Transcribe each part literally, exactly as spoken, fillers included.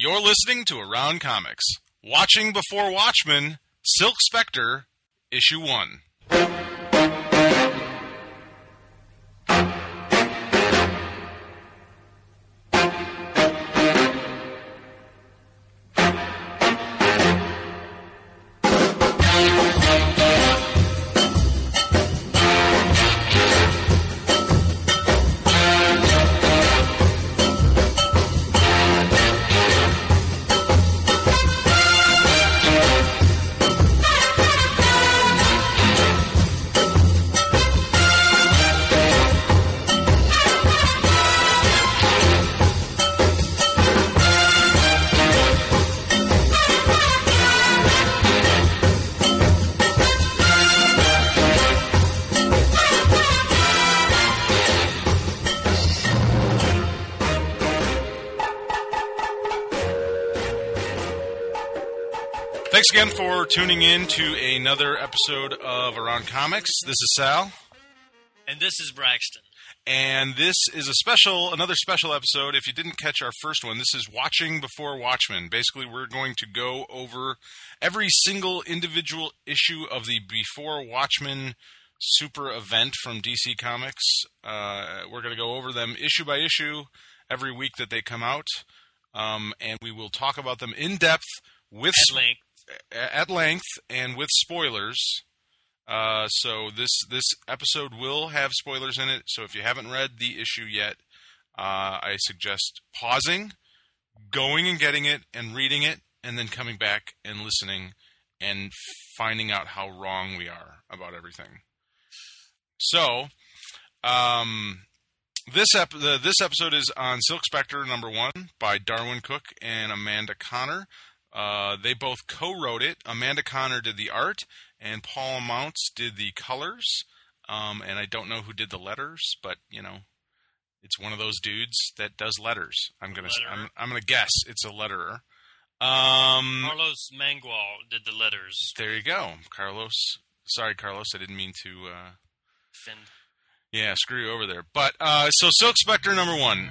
You're listening to Around Comics. Watching Before Watchmen, Silk Spectre, Issue one. Thanks again for tuning in to another episode of Around Comics. This is Sal. And this is Braxton. And this is a special, another special episode. If you didn't catch our first one, this is Watching Before Watchmen. Basically, we're going to go over every single individual issue of the Before Watchmen super event from D C Comics. Uh, we're going to go over them issue by issue every week that they come out. Um, and we will talk about them in depth with... At length. At length and with spoilers. Uh, so this this episode will have spoilers in it. So if you haven't read the issue yet, uh, I suggest pausing, going and getting it and reading it, and then coming back and listening and finding out how wrong we are about everything. So um, this ep- the, this episode is on Silk Spectre number one by Darwyn Cooke and Amanda Conner. Uh, they both co-wrote it. Amanda Conner did the art, and Paul Mounts did the colors. Um, and I don't know who did the letters, but you know, it's one of those dudes that does letters. I'm gonna, I'm, I'm gonna guess it's a letterer. Um, Carlos Mangual did the letters. There you go, Carlos. Sorry, Carlos, I didn't mean to. Uh, Offend. Yeah, screw you over there. But uh, so, Silk Spectre number one.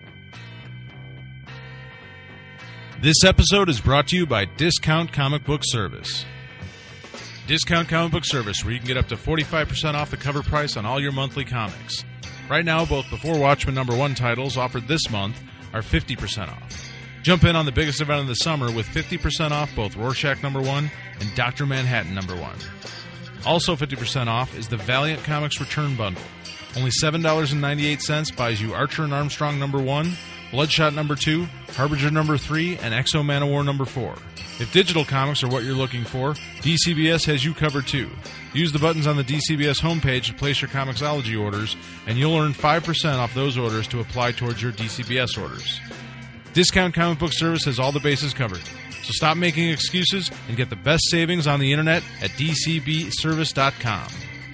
This episode is brought to you by Discount Comic Book Service. Discount Comic Book Service, where you can get up to forty-five percent off the cover price on all your monthly comics. Right now, both Before Watchmen number one titles offered this month are fifty percent off. Jump in on the biggest event of the summer with fifty percent off both Rorschach number one and Doctor Manhattan number one. Also fifty percent off is the Valiant Comics Return Bundle. Only seven dollars and ninety-eight cents buys you Archer and Armstrong number one, Bloodshot number two, Harbinger number three, and X-O Manowar number four. If digital comics are what you're looking for, D C B S has you covered too. Use the buttons on the D C B S homepage to place your Comixology orders, and you'll earn five percent off those orders to apply towards your D C B S orders. Discount Comic Book Service has all the bases covered. So stop making excuses and get the best savings on the internet at d c b service dot com.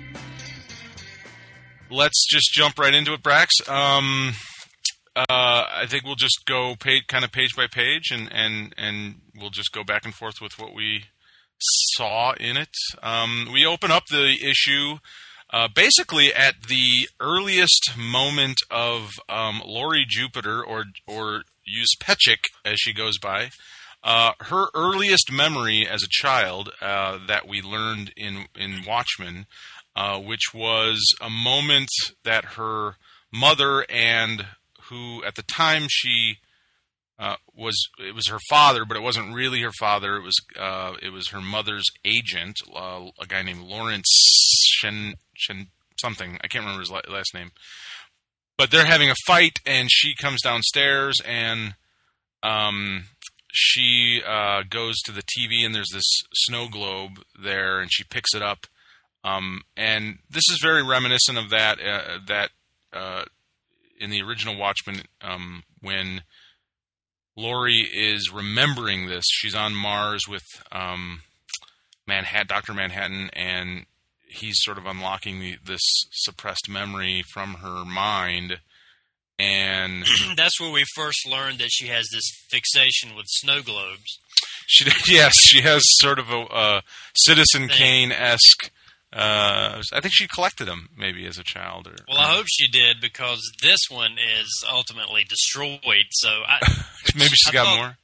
Let's just jump right into it, Brax. Um... Uh, I think we'll just go page, kind of page by page, and, and, and we'll just go back and forth with what we saw in it. Um, we open up the issue uh, basically at the earliest moment of um, Laurie Jupiter, or or Uzpechik, as she goes by. Uh, her earliest memory as a child uh, that we learned in, in Watchmen, uh, which was a moment that her mother and who at the time she uh, was, it was her father, but it wasn't really her father. It was uh, it was her mother's agent, uh, a guy named Lawrence Shen, Shen something. I can't remember his last name. But they're having a fight, and she comes downstairs, and um, she uh, goes to the T V, and there's this snow globe there, and she picks it up. Um, and this is very reminiscent of that. Uh, that. Uh, in the original Watchmen, um, when Laurie is remembering this, she's on Mars with um, Manhattan, Doctor Manhattan, and he's sort of unlocking the, this suppressed memory from her mind. And that's where we first learned that she has this fixation with snow globes. She, yes, she has sort of a, a Citizen Kane-esque. Uh, I think she collected them maybe as a child. Or, well, I hope she did, because this one is ultimately destroyed. So I, maybe she's I got thought, more.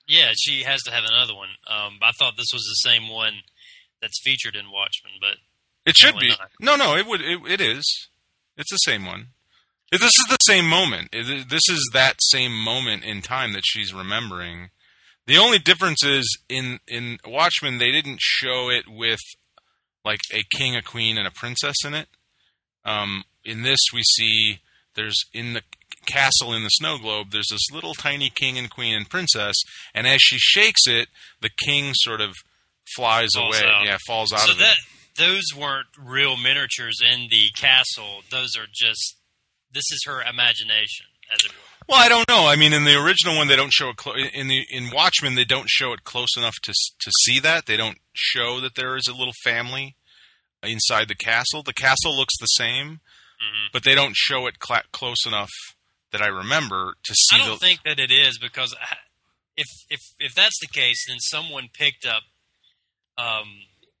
Yeah, she has to have another one. Um, I thought this was the same one that's featured in Watchmen, but it should be. not. No, no, it would. It, it is. It's the same one. This is the same moment. This is that same moment in time that she's remembering. The only difference is in in Watchmen they didn't show it with like a king, a queen, and a princess in it. Um, in this, we see there's in the castle in the snow globe, there's this little tiny king and queen and princess, and as she shakes it, the king sort of flies falls away. Out. Yeah, falls out so of that, it. Those weren't real miniatures in the castle. Those are just, this is her imagination, as it were. Well, I don't know. I mean, in the original one, they don't show it. Clo- in the in Watchmen, they don't show it close enough to to see that. They don't show that there is a little family inside the castle. The castle looks the same, mm-hmm. but they don't show it cl- close enough that I remember to see. I don't the... think that it is because if if if that's the case, then someone picked up um,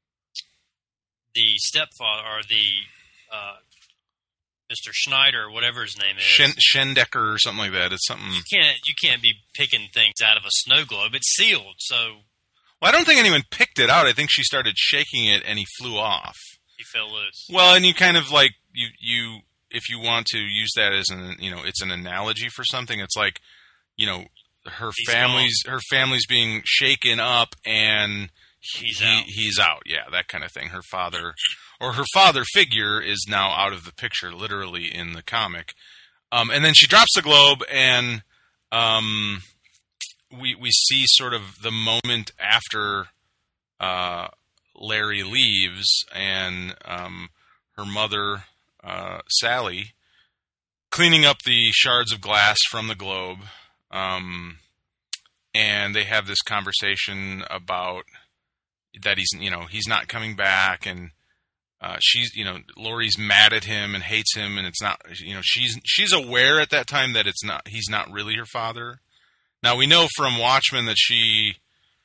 the stepfather or the. Uh, Mister Schneider, whatever his name is, Shen- Schendecker or something like that. It's something you can't you can't be picking things out of a snow globe. It's sealed, so. Well, I don't think anyone picked it out. I think she started shaking it and he flew off. He fell loose. Well, and you kind of like you you if you want to use that as an you know it's an analogy for something. It's like you know her He's family's gone. her family's being shaken up and he's he, out. He's out. Yeah, that kind of thing. Her father. Or her father figure is now out of the picture, literally in the comic. Um, and then she drops the globe, and um, we we see sort of the moment after uh, Larry leaves, and um, her mother, uh, Sally, cleaning up the shards of glass from the globe. Um, and they have this conversation about that he's you know he's not coming back, and Uh, she's, you know, Laurie's mad at him and hates him, and it's not, you know, she's she's aware at that time that it's not, he's not really her father. Now we know from Watchmen that she,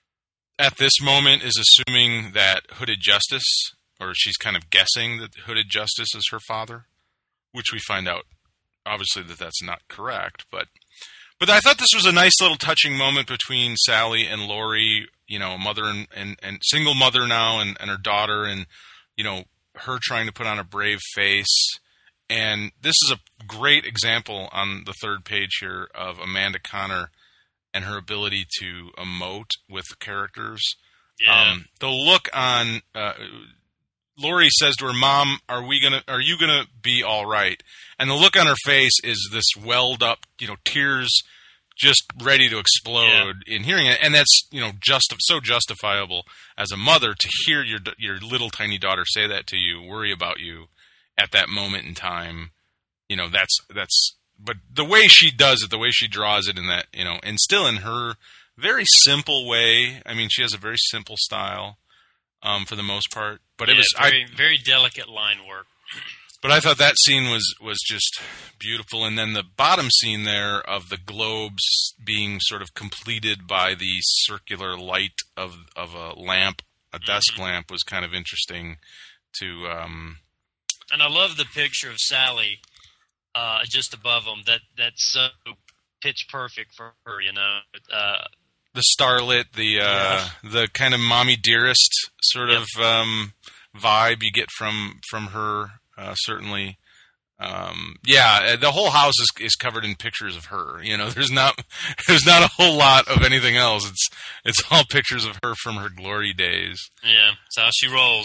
at this moment, is assuming that Hooded Justice, or she's kind of guessing that Hooded Justice is her father, which we find out, obviously, that that's not correct. But, but I thought this was a nice little touching moment between Sally and Laurie, you know, a mother and, and, and single mother now, and, and her daughter, and you know. Her trying to put on a brave face. And this is a great example on the third page here of Amanda Conner and her ability to emote with characters. Yeah. Um, the look on uh, Laurie says to her mom, "Are we gonna? Are you gonna be all right?" And the look on her face is this welled up, you know, tears just ready to explode yeah. in hearing it, and that's you know just so justifiable as a mother to hear your your little tiny daughter say that to you, worry about you at that moment in time. You know that's that's. But the way she does it, the way she draws it, in that you know, and still in her very simple way. I mean, she has a very simple style um, for the most part. But yeah, it was very I, very delicate line work. But I thought that scene was, was just beautiful. And then the bottom scene there of the globes being sort of completed by the circular light of of a lamp, a mm-hmm. desk lamp, was kind of interesting to... Um, and I love the picture of Sally uh, just above them. That, that's so pitch perfect for her, you know. Uh, the starlit, the uh, yeah. the kind of mommy dearest sort yep. of um, vibe you get from, from her... Uh, certainly, um, yeah. The whole house is is covered in pictures of her. You know, there's not there's not a whole lot of anything else. It's it's all pictures of her from her glory days. Yeah, that's how she rolls.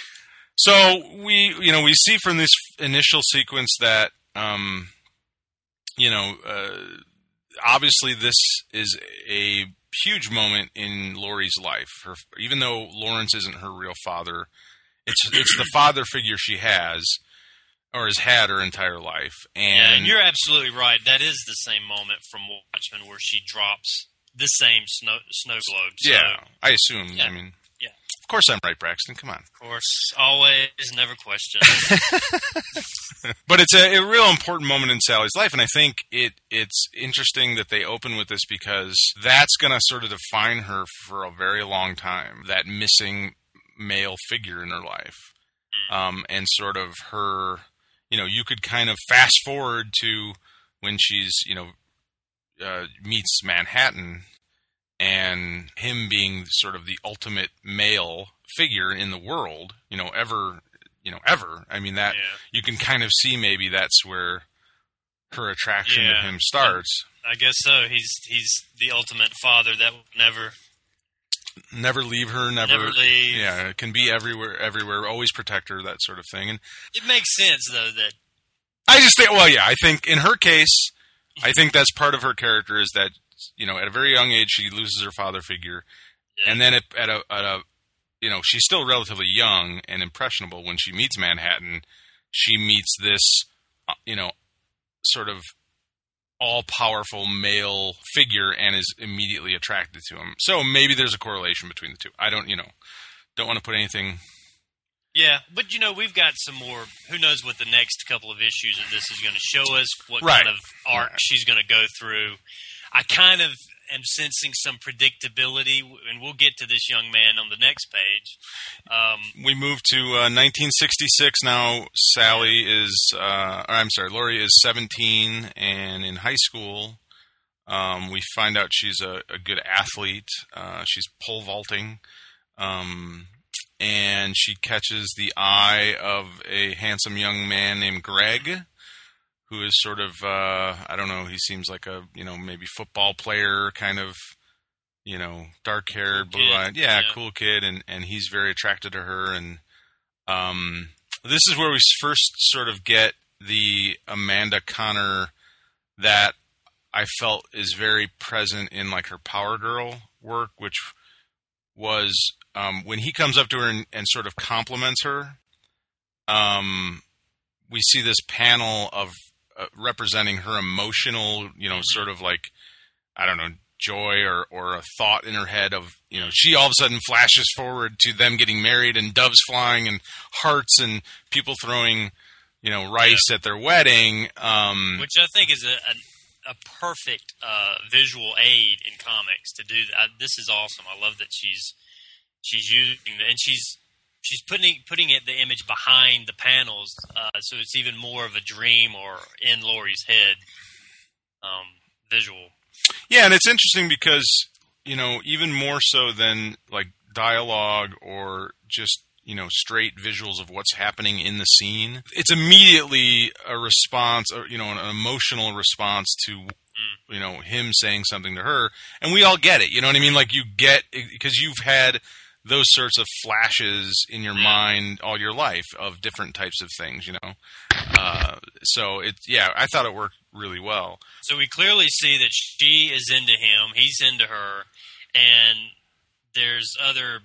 So we you know we see from this initial sequence that um, you know uh, obviously this is a huge moment in Laurie's life. Her, even though Lawrence isn't her real father. It's it's the father figure she has, or has had her entire life. And, yeah, and you're absolutely right. That is the same moment from Watchmen where she drops the same snow snow globe. So, yeah, I assume. Yeah, I mean, yeah. Of course I'm right, Braxton. Come on. Of course, always, never question. But it's a, a real important moment in Sally's life, and I think it it's interesting that they open with this because that's going to sort of define her for a very long time. That missing male figure in her life, um, and sort of her, you know, you could kind of fast forward to when she's, you know, uh, meets Manhattan, and him being sort of the ultimate male figure in the world, you know, ever, you know, ever. I mean, that Yeah. you can kind of see maybe that's where her attraction Yeah. to him starts. I guess so. He's he's the ultimate father that will never Never leave her, never, never leave. yeah, can be everywhere, everywhere, always protect her, that sort of thing. And It makes sense though that I just think, well, yeah, I think in her case, I think that's part of her character is that, you know, at a very young age, she loses her father figure. yeah. And then at, at, a, at a, you know, she's still relatively young and impressionable when she meets Manhattan. She meets this, uh, you know, sort of all-powerful male figure and is immediately attracted to him. So maybe there's a correlation between the two. I don't, you know, don't want to put anything... Yeah, but you know, we've got some more. Who knows what the next couple of issues of this is going to show us? What Right. kind of arc Right. she's going to go through? I kind of am sensing some predictability, and we'll get to this young man on the next page. Um, We move to uh, nineteen sixty-six now. Sally is, uh, or I'm sorry, Laurie is seventeen and in high school. Um, we find out she's a, a good athlete. Uh, she's pole vaulting. Um, and she catches the eye of a handsome young man named Greg, who is sort of, uh, I don't know, he seems like a, you know, maybe football player, kind of, you know, dark-haired, Cool kid, blue-eyed. Yeah, yeah. cool kid, and, and he's very attracted to her. And um, this is where we first sort of get the Amanda Connor that I felt is very present in, like, her Power Girl work, which was um, when he comes up to her and, and sort of compliments her, um, we see this panel of uh, representing her emotional, you know, sort of like, I don't know, joy or, or a thought in her head of, you know, she all of a sudden flashes forward to them getting married and doves flying and hearts and people throwing, you know, rice at their wedding. Um, which I think is a a, a perfect uh, visual aid in comics to do that. I, this is awesome. I love that she's she's using the, and she's she's putting putting it the image behind the panels, uh, so it's even more of a dream or in Laurie's head um, visual. Yeah, and it's interesting because, you know, even more so than like dialogue or just, you know, straight visuals of what's happening in the scene, it's immediately a response, or, you know, an emotional response to, you know, him saying something to her. And we all get it, you know what I mean? Like you get, because you've had those sorts of flashes in your mind all your life of different types of things, you know? Uh, so it, yeah, I thought it worked really well. So we clearly see that she is into him, he's into her, and there's other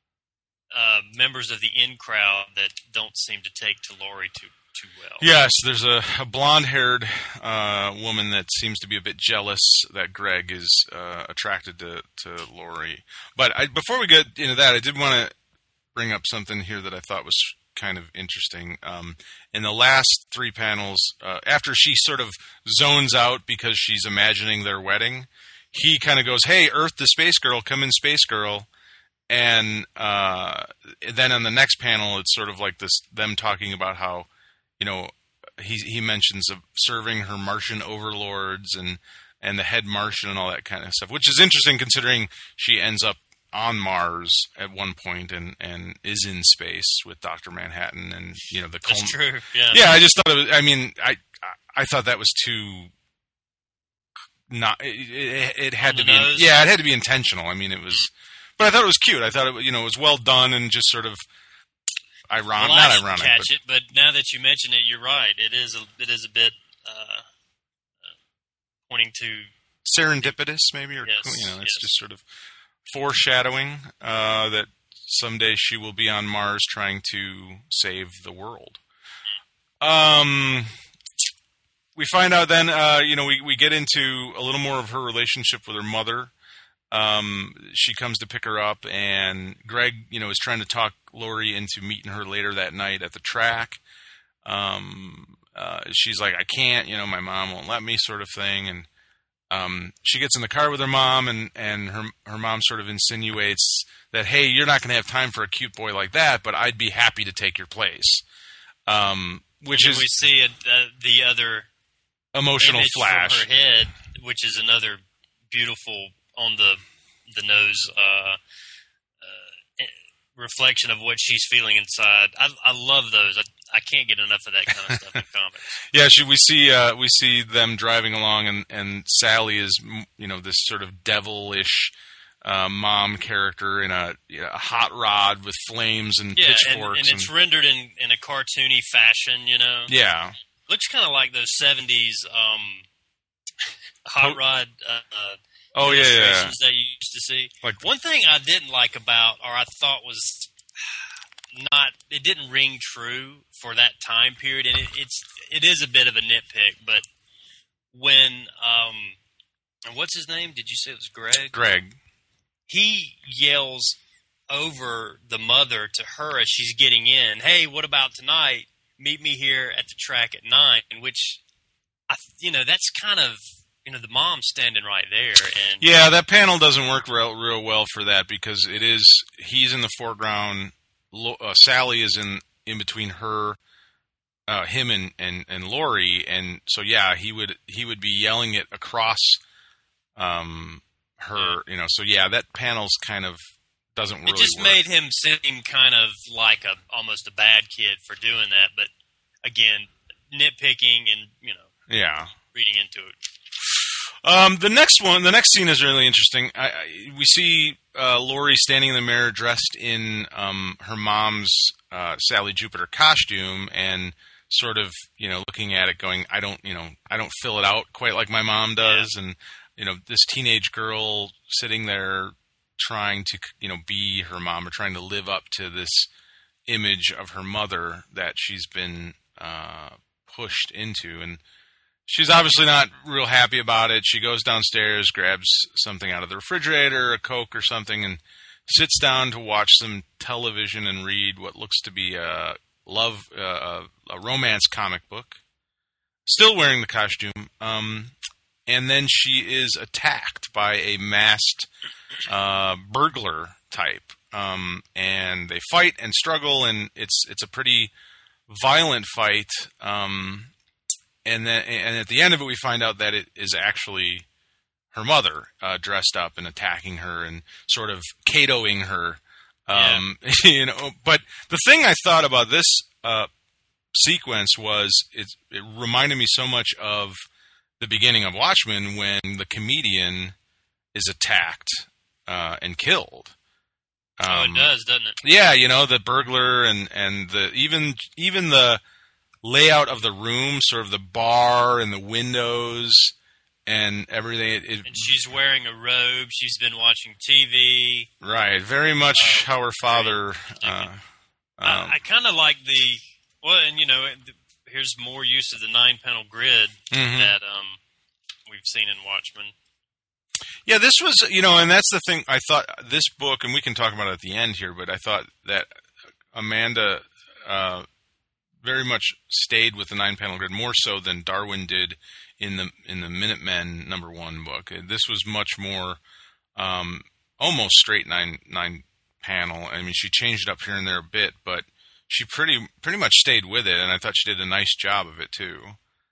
uh, members of the in crowd that don't seem to take to Laurie too too well. Yes, there's a, a blonde-haired uh, woman that seems to be a bit jealous that Greg is uh, attracted to, to Laurie. But I, before we get into that, I did want to bring up something here that I thought was kind of interesting. Um, in the last three panels, uh, after she sort of zones out because she's imagining their wedding, he kind of goes, "Hey, Earth to Space Girl, come in, Space Girl." And uh, then on the next panel, it's sort of like this, them talking about how, you know, he he mentions of serving her Martian overlords and, and the head Martian and all that kind of stuff, which is interesting considering she ends up on Mars at one point and, and is in space with Doctor Manhattan and, you know, the That's Col- true. Yeah. Yeah, I just thought it was, I mean, I I thought that was too not it, it, it had On to the be nose? yeah, it had to be intentional. I mean, it was, but I thought it was cute. I thought it, you know, it was well done and just sort of ironic, Well, I not didn't ironic, catch but it, but now that you mention it, you're right. It is a, it is a bit uh, uh, pointing to serendipitous, maybe, or Yes, you know, it's yes. just sort of foreshadowing uh, that someday she will be on Mars trying to save the world. Um, we find out then, uh, you know, we we get into a little more of her relationship with her mother. Um, she comes to pick her up, and Greg, you know, is trying to talk Laurie into meeting her later that night at the track. Um, uh, she's like, "I can't, you know, my mom won't let me," sort of thing, and Um, she gets in the car with her mom, and, and her her mom sort of insinuates that, "Hey, you're not going to have time for a cute boy like that, but I'd be happy to take your place." Um, which and is we see it, uh, the other emotional image flash. from her head, which is another beautiful on the the nose uh, uh, reflection of what she's feeling inside. I, I love those. I, I can't get enough of that kind of stuff in comics. Yeah, she, we see uh, we see them driving along, and, and Sally is, you know, this sort of devilish uh, mom character in a, you know, a hot rod with flames and yeah, pitchforks, and, and it's and, rendered in, in a cartoony fashion. You know, yeah, looks kind of like those seventies um, hot rod. Uh, uh, oh yeah, yeah, that you used to see. Like, one thing I didn't like about, or I thought was not, it didn't ring true for that time period, and it, it's it is a bit of a nitpick. But when um, and what's his name? Did you say it was Greg? Greg. He yells over the mother to her as she's getting in. Hey, what about tonight? Meet me here at the track at nine. Which, I, you know, that's kind of, you know, the mom standing right there. And yeah, that panel doesn't work real, real well for that, because it is, he's in the foreground. Uh, Sally is in, in between her, uh, him and, and, and Laurie. And so, yeah, he would, he would be yelling it across, um, her, you know, so yeah, that panel's kind of doesn't really work. It just work. made him seem kind of like a, almost a bad kid for doing that. But again, nitpicking and, you know, yeah, reading into it. Um, the next one, the next scene is really interesting. I, I, we see uh, Laurie standing in the mirror, dressed in um, her mom's uh, Sally Jupiter costume, and sort of, you know, looking at it, going, "I don't, you know, I don't fill it out quite like my mom does." Yeah. And you know, this teenage girl sitting there trying to, you know, be her mom, or trying to live up to this image of her mother that she's been uh, pushed into, and she's obviously not real happy about it. She goes downstairs, grabs something out of the refrigerator, a Coke or something, and sits down to watch some television and read what looks to be a love, uh, a romance comic book. Still wearing the costume, um, and then she is attacked by a masked uh, burglar type, um, and they fight and struggle, and it's it's a pretty violent fight. Um, And then, and at the end of it, we find out that it is actually her mother uh, dressed up and attacking her and sort of Katoing her. Um, yeah. You know, but the thing I thought about this uh, sequence was it, it reminded me so much of the beginning of Watchmen, when the comedian is attacked uh, and killed. Um, oh, it does, doesn't it? Yeah, you know, the burglar and and the even even the layout of the room, sort of the bar and the windows and everything. It, it, and she's wearing a robe. She's been watching T V. Right. Very much how her father... Uh, um, I, I kind of like the... Well, and, you know, here's more use of the nine-panel grid mm-hmm. that um, we've seen in Watchmen. Yeah, this was, you know, and that's the thing. I thought this book, and we can talk about it at the end here, but I thought that Amanda... Uh, very much stayed with the nine-panel grid, more so than Darwin did in the in the Minutemen number one book. This was much more um, almost straight nine nine panel. I mean, she changed it up here and there a bit, but she pretty pretty much stayed with it, and I thought she did a nice job of it too.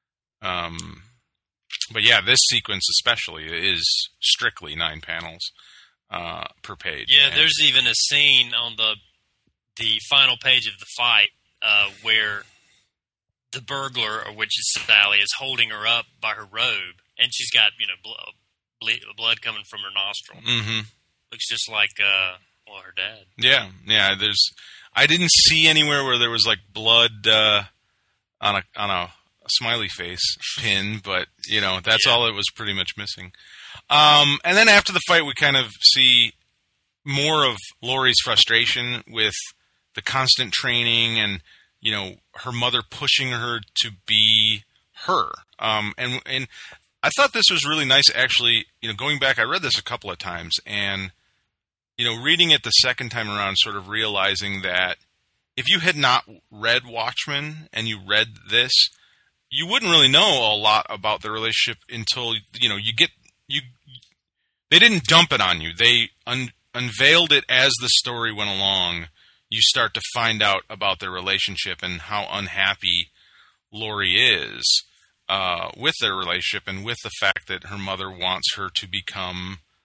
Um, but yeah, this sequence especially is strictly nine panels uh, per page. Yeah, and there's even a scene on the the final page of the fight. Uh, where the burglar, or which is Sally, is holding her up by her robe, and she's got, you know, blood, ble- blood coming from her nostril. Mm-hmm. Looks just like, uh, well, her dad. Yeah, yeah. There's, I didn't see anywhere where there was like blood uh, on a on a, a smiley face pin, but you know, that's yeah. all it was pretty much missing. Um, and then after the fight, we kind of see more of Laurie's frustration with the constant training and, you know, her mother pushing her to be her. Um, and and I thought this was really nice, actually. You know, going back, I read this a couple of times, and, you know, reading it the second time around, sort of realizing that if you had not read Watchmen and you read this, you wouldn't really know a lot about the relationship until, you know, you get, you, they didn't dump it on you. They un, unveiled it as the story went along. You start to find out about their relationship and how unhappy Laurie is uh, with their relationship, and with the fact that her mother wants her to become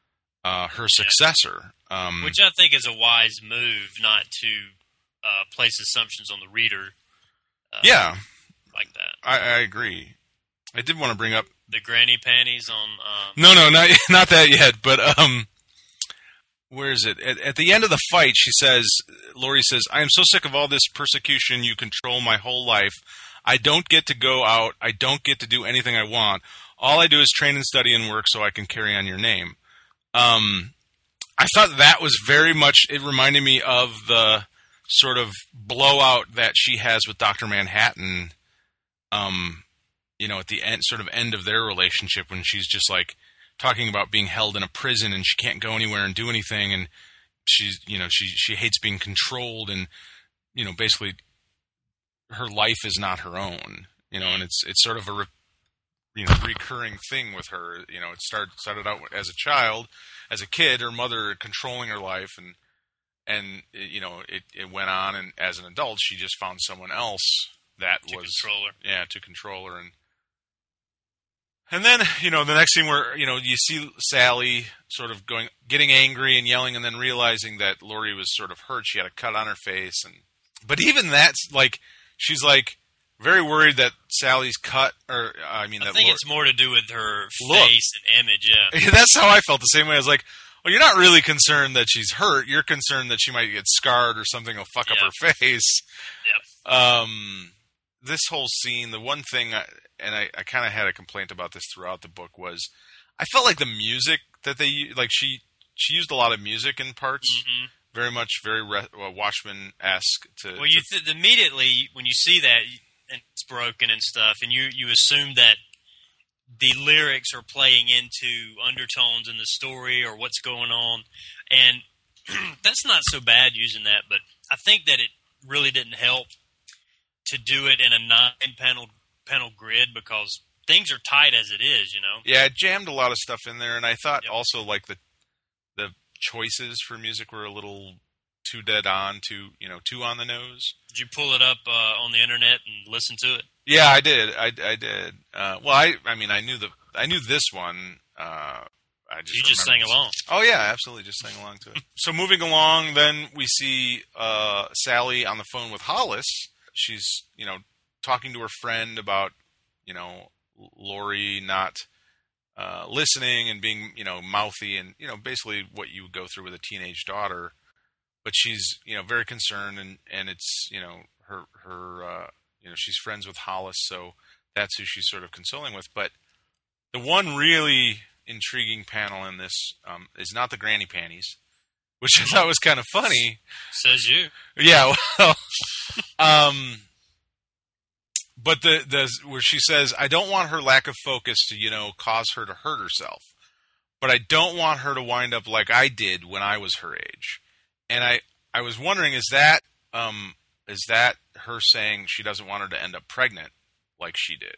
uh, her successor. Um, Which I think is a wise move, not to uh, place assumptions on the reader. Uh, yeah, like that. I, I agree. I did want to bring up the granny panties on. Uh, no, no, not not that yet. But um, where is it? At, at the end of the fight, she says, Laurie says, "I am so sick of all this persecution. You control my whole life. I don't get to go out. I don't get to do anything I want. All I do is train and study and work so I can carry on your name." Um, I thought that was very much, it reminded me of the sort of blowout that she has with Doctor Manhattan, um, you know, at the end, sort of end of their relationship, when she's just like talking about being held in a prison and she can't go anywhere and do anything. And she's, you know, she, she hates being controlled, and, you know, basically her life is not her own, you know, and it's, it's sort of a, re- you know, recurring thing with her. You know, it started started out as a child, as a kid, her mother controlling her life, and and it, you know, it, it went on, and as an adult, she just found someone else that to was control her. yeah, to control her, and and then, you know, the next scene where, you know, you see Sally sort of going, getting angry and yelling, and then realizing that Laurie was sort of hurt. She had a cut on her face, and but even that's like, she's like, very worried that Sally's cut, or I mean, I that think Laurie, it's more to do with her Look. face and image. Yeah, that's how I felt the same way. I was like, well, you're not really concerned that she's hurt. You're concerned that she might get scarred or something will fuck Yeah. up her face. Yep. Um, this whole scene, the one thing, I, and I, I kind of had a complaint about this throughout the book, was I felt like the music that they u- like she she used a lot of music in parts, Mm-hmm. very much very re- well, Watchmen-esque. To Well, you to- th- immediately when you see that and it's broken and stuff, and you you assume that the lyrics are playing into undertones in the story or what's going on, and that's not so bad using that. But I think that it really didn't help to do it in a nine panel panel grid, because things are tight as it is, you know. yeah, it jammed a lot of stuff in there, and I thought Yep. also like the the choices for music were a little too dead on, too, you know, too on the nose. Did you pull it up uh, on the internet and listen to it? Yeah, I did. I, I did. Uh, well, I I mean, I knew the I knew this one. Uh, I just You just sang remembered- along. Oh yeah, absolutely, just sang along to it. So moving along, then we see uh, Sally on the phone with Hollis. She's, you know, talking to her friend about, you know, Laurie not uh, listening and being, you know, mouthy, and, you know, basically what you would go through with a teenage daughter. But she's, you know, very concerned, and, and it's, you know, her her uh, you know, she's friends with Hollis, so that's who she's sort of consoling with. But the one really intriguing panel in this um, is not the granny panties, which I thought was kind of funny. Says you. Yeah, well, um, but the the where she says, "I don't want her lack of focus to, you know, cause her to hurt herself, but I don't want her to wind up like I did when I was her age." And I I was wondering, is that um is that her saying she doesn't want her to end up pregnant like she did?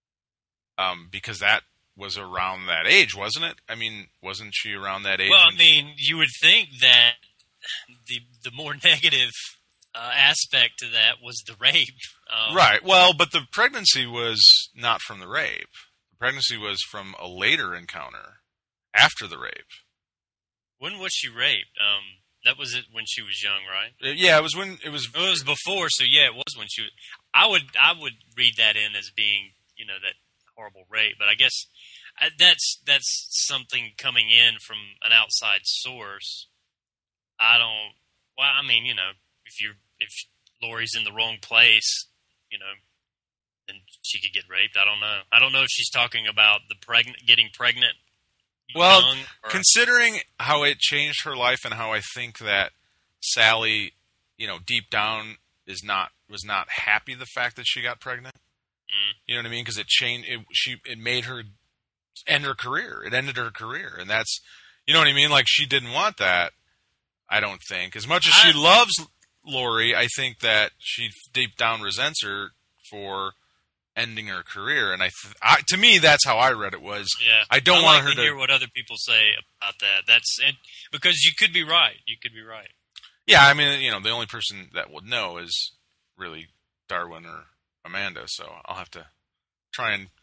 Um, because that was around that age, wasn't it? I mean, wasn't she around that age? Well, I when she- mean, you would think that the the more negative uh, aspect to that was the rape. Um, Right. Well, but the pregnancy was not from the rape. The pregnancy was from a later encounter after the rape. When was she raped? Um, that was it when she was young, right? Uh, Yeah, it was when it was. It was before, so yeah, it was when she was. I would I would read that in as being, you know, that horrible rape, but I guess I, that's that's something coming in from an outside source. I don't. Well, I mean, you know, if you if Laurie's in the wrong place, you know, then she could get raped. I don't know. I don't know if she's talking about the pregnant getting pregnant. Well, young or, Considering how it changed her life and how I think that Sally, you know, deep down is not was not happy the fact that she got pregnant. Mm. You know what I mean? Because it changed. It, she it made her end her career. It ended her career, and that's, you know what I mean. Like, she didn't want that. I don't think, as much as she I- loves Laurie, I think that she deep down resents her for ending her career. And I, th- I to me, that's how I read it. Was Yeah, I don't I want like her to to hear what other people say about that. That's and because you could be right. You could be right. Yeah, I mean, you know, the only person that would know is really Darwin or Amanda, so I'll have to try and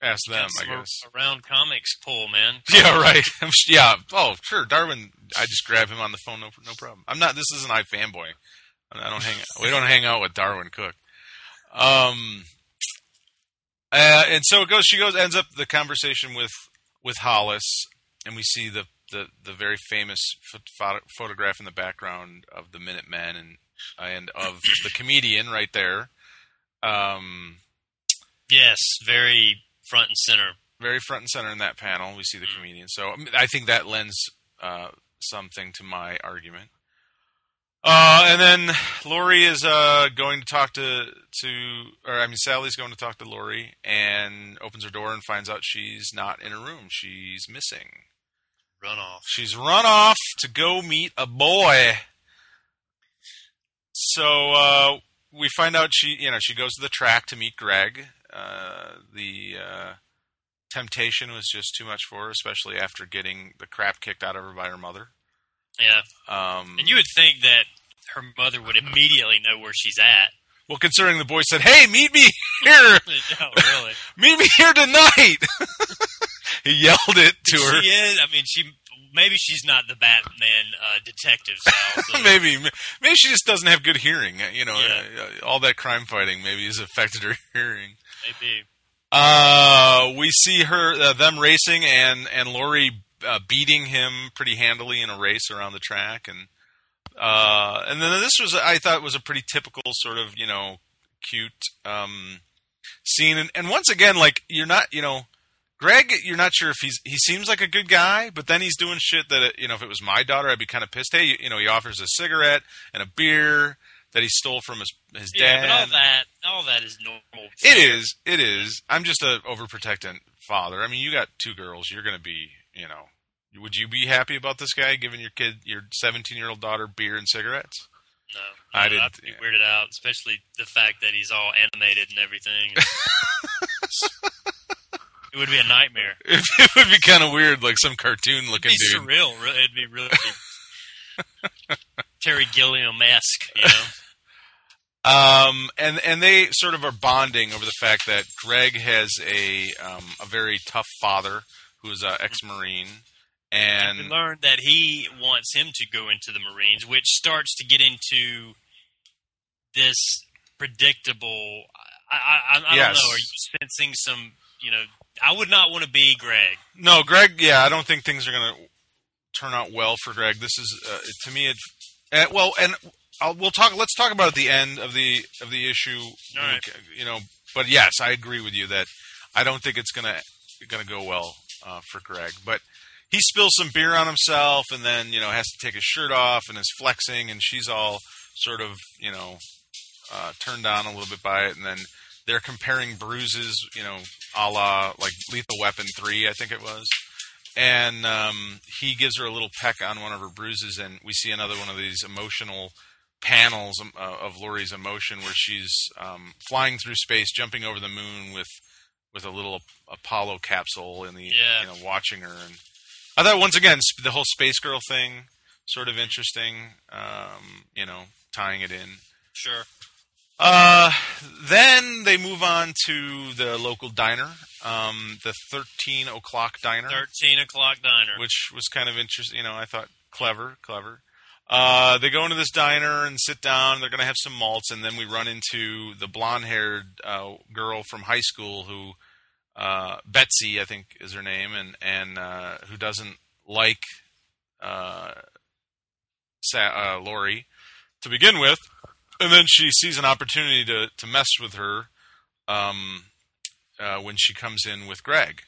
ask them, That's I guess. Around comics pull, man. Yeah, right. yeah. Oh, sure. Darwin. I just grab him on the phone. No, no problem. I'm not. This isn't iFanboy. I don't hang. We don't hang out with Darwin Cook. Um. Uh, and so it goes. She goes. Ends up the conversation with with Hollis, and we see the the, the very famous pho- photograph in the background of the Minutemen and and of the comedian right there. Um. Yes, very front and center. Very front and center in that panel. We see the comedian. So I think that lends uh, something to my argument. Uh, and then Laurie is uh, going to talk to, to, or I mean, Sally's going to talk to Laurie and opens her door and finds out she's not in her room. She's missing. Run off. She's run off to go meet a boy. So uh, we find out she, you know, she goes to the track to meet Greg. Uh, the uh, temptation was just too much for her, especially after getting the crap kicked out of her by her mother. Yeah. Um, and you would think that her mother would immediately know where she's at. Well, considering the boy said, "Hey, meet me here." No, really. Meet me here tonight. He yelled it to she her. She is. I mean, she maybe she's not the Batman uh, detective style. So. maybe, maybe she just doesn't have good hearing. You know, Yeah. uh, all that crime fighting maybe has affected her hearing. Maybe. Uh, we see her, uh, them racing, and and Laurie uh, beating him pretty handily in a race around the track, and uh, and then this was, I thought, was a pretty typical sort of, you know, cute um, scene, and and once again, like, you're not, you know, Greg, you're not sure if he's he seems like a good guy, but then he's doing shit that, you know, if it was my daughter, I'd be kind of pissed. Hey, you, you know, he offers a cigarette and a beer that he stole from his his yeah, dad. but all that, all that is normal. It is. It is. I'm just a overprotectant father. I mean, you got two girls. You're going to be, you know, would you be happy about this guy giving your kid, your seventeen-year-old daughter, beer and cigarettes? No. I no, didn't. I'd be weirded out, especially the fact that he's all animated and everything. It would be a nightmare. It, it would be kind of weird, like some cartoon-looking It'd be dude. surreal. Really. It'd be really Terry Gilliam-esque, you know? Um, and and they sort of are bonding over the fact that Greg has a um, a very tough father who is an ex-Marine, and, and we learned that he wants him to go into the Marines, which starts to get into this predictable. I I, I, I Yes. don't know. Are you sensing some? You know, I would not want to be Greg. no, Greg. Yeah, I don't think things are going to turn out well for Greg. This is uh, to me it. Uh, well, and. I'll, we'll talk. Let's talk about at the end of the of the issue. All right. You know, but yes, I agree with you that I don't think it's gonna gonna go well uh, for Greg. But he spills some beer on himself, and then, you know, has to take his shirt off and is flexing, and she's all sort of, you know, uh, turned on a little bit by it, and then they're comparing bruises, you know, a la like Lethal Weapon three, I think it was. And um, he gives her a little peck on one of her bruises, and we see another one of these emotional panels uh, of Laurie's emotion where she's um, flying through space, jumping over the moon with with a little Apollo capsule in the, yeah. you know, watching her. And I thought, once again, the whole Space Girl thing, sort of interesting, um, you know, tying it in. Sure. Uh, then they move on to the local diner, um, the thirteen o'clock diner. thirteen o'clock diner. Which was kind of interesting, you know, I thought clever, clever. Uh, they go into this diner and sit down. They're going to have some malts, and then we run into the blonde-haired uh, girl from high school who, uh, Betsy, I think is her name, and and uh, who doesn't like uh, Sa- uh, Laurie to begin with, and then she sees an opportunity to to mess with her um, uh, when she comes in with Greg.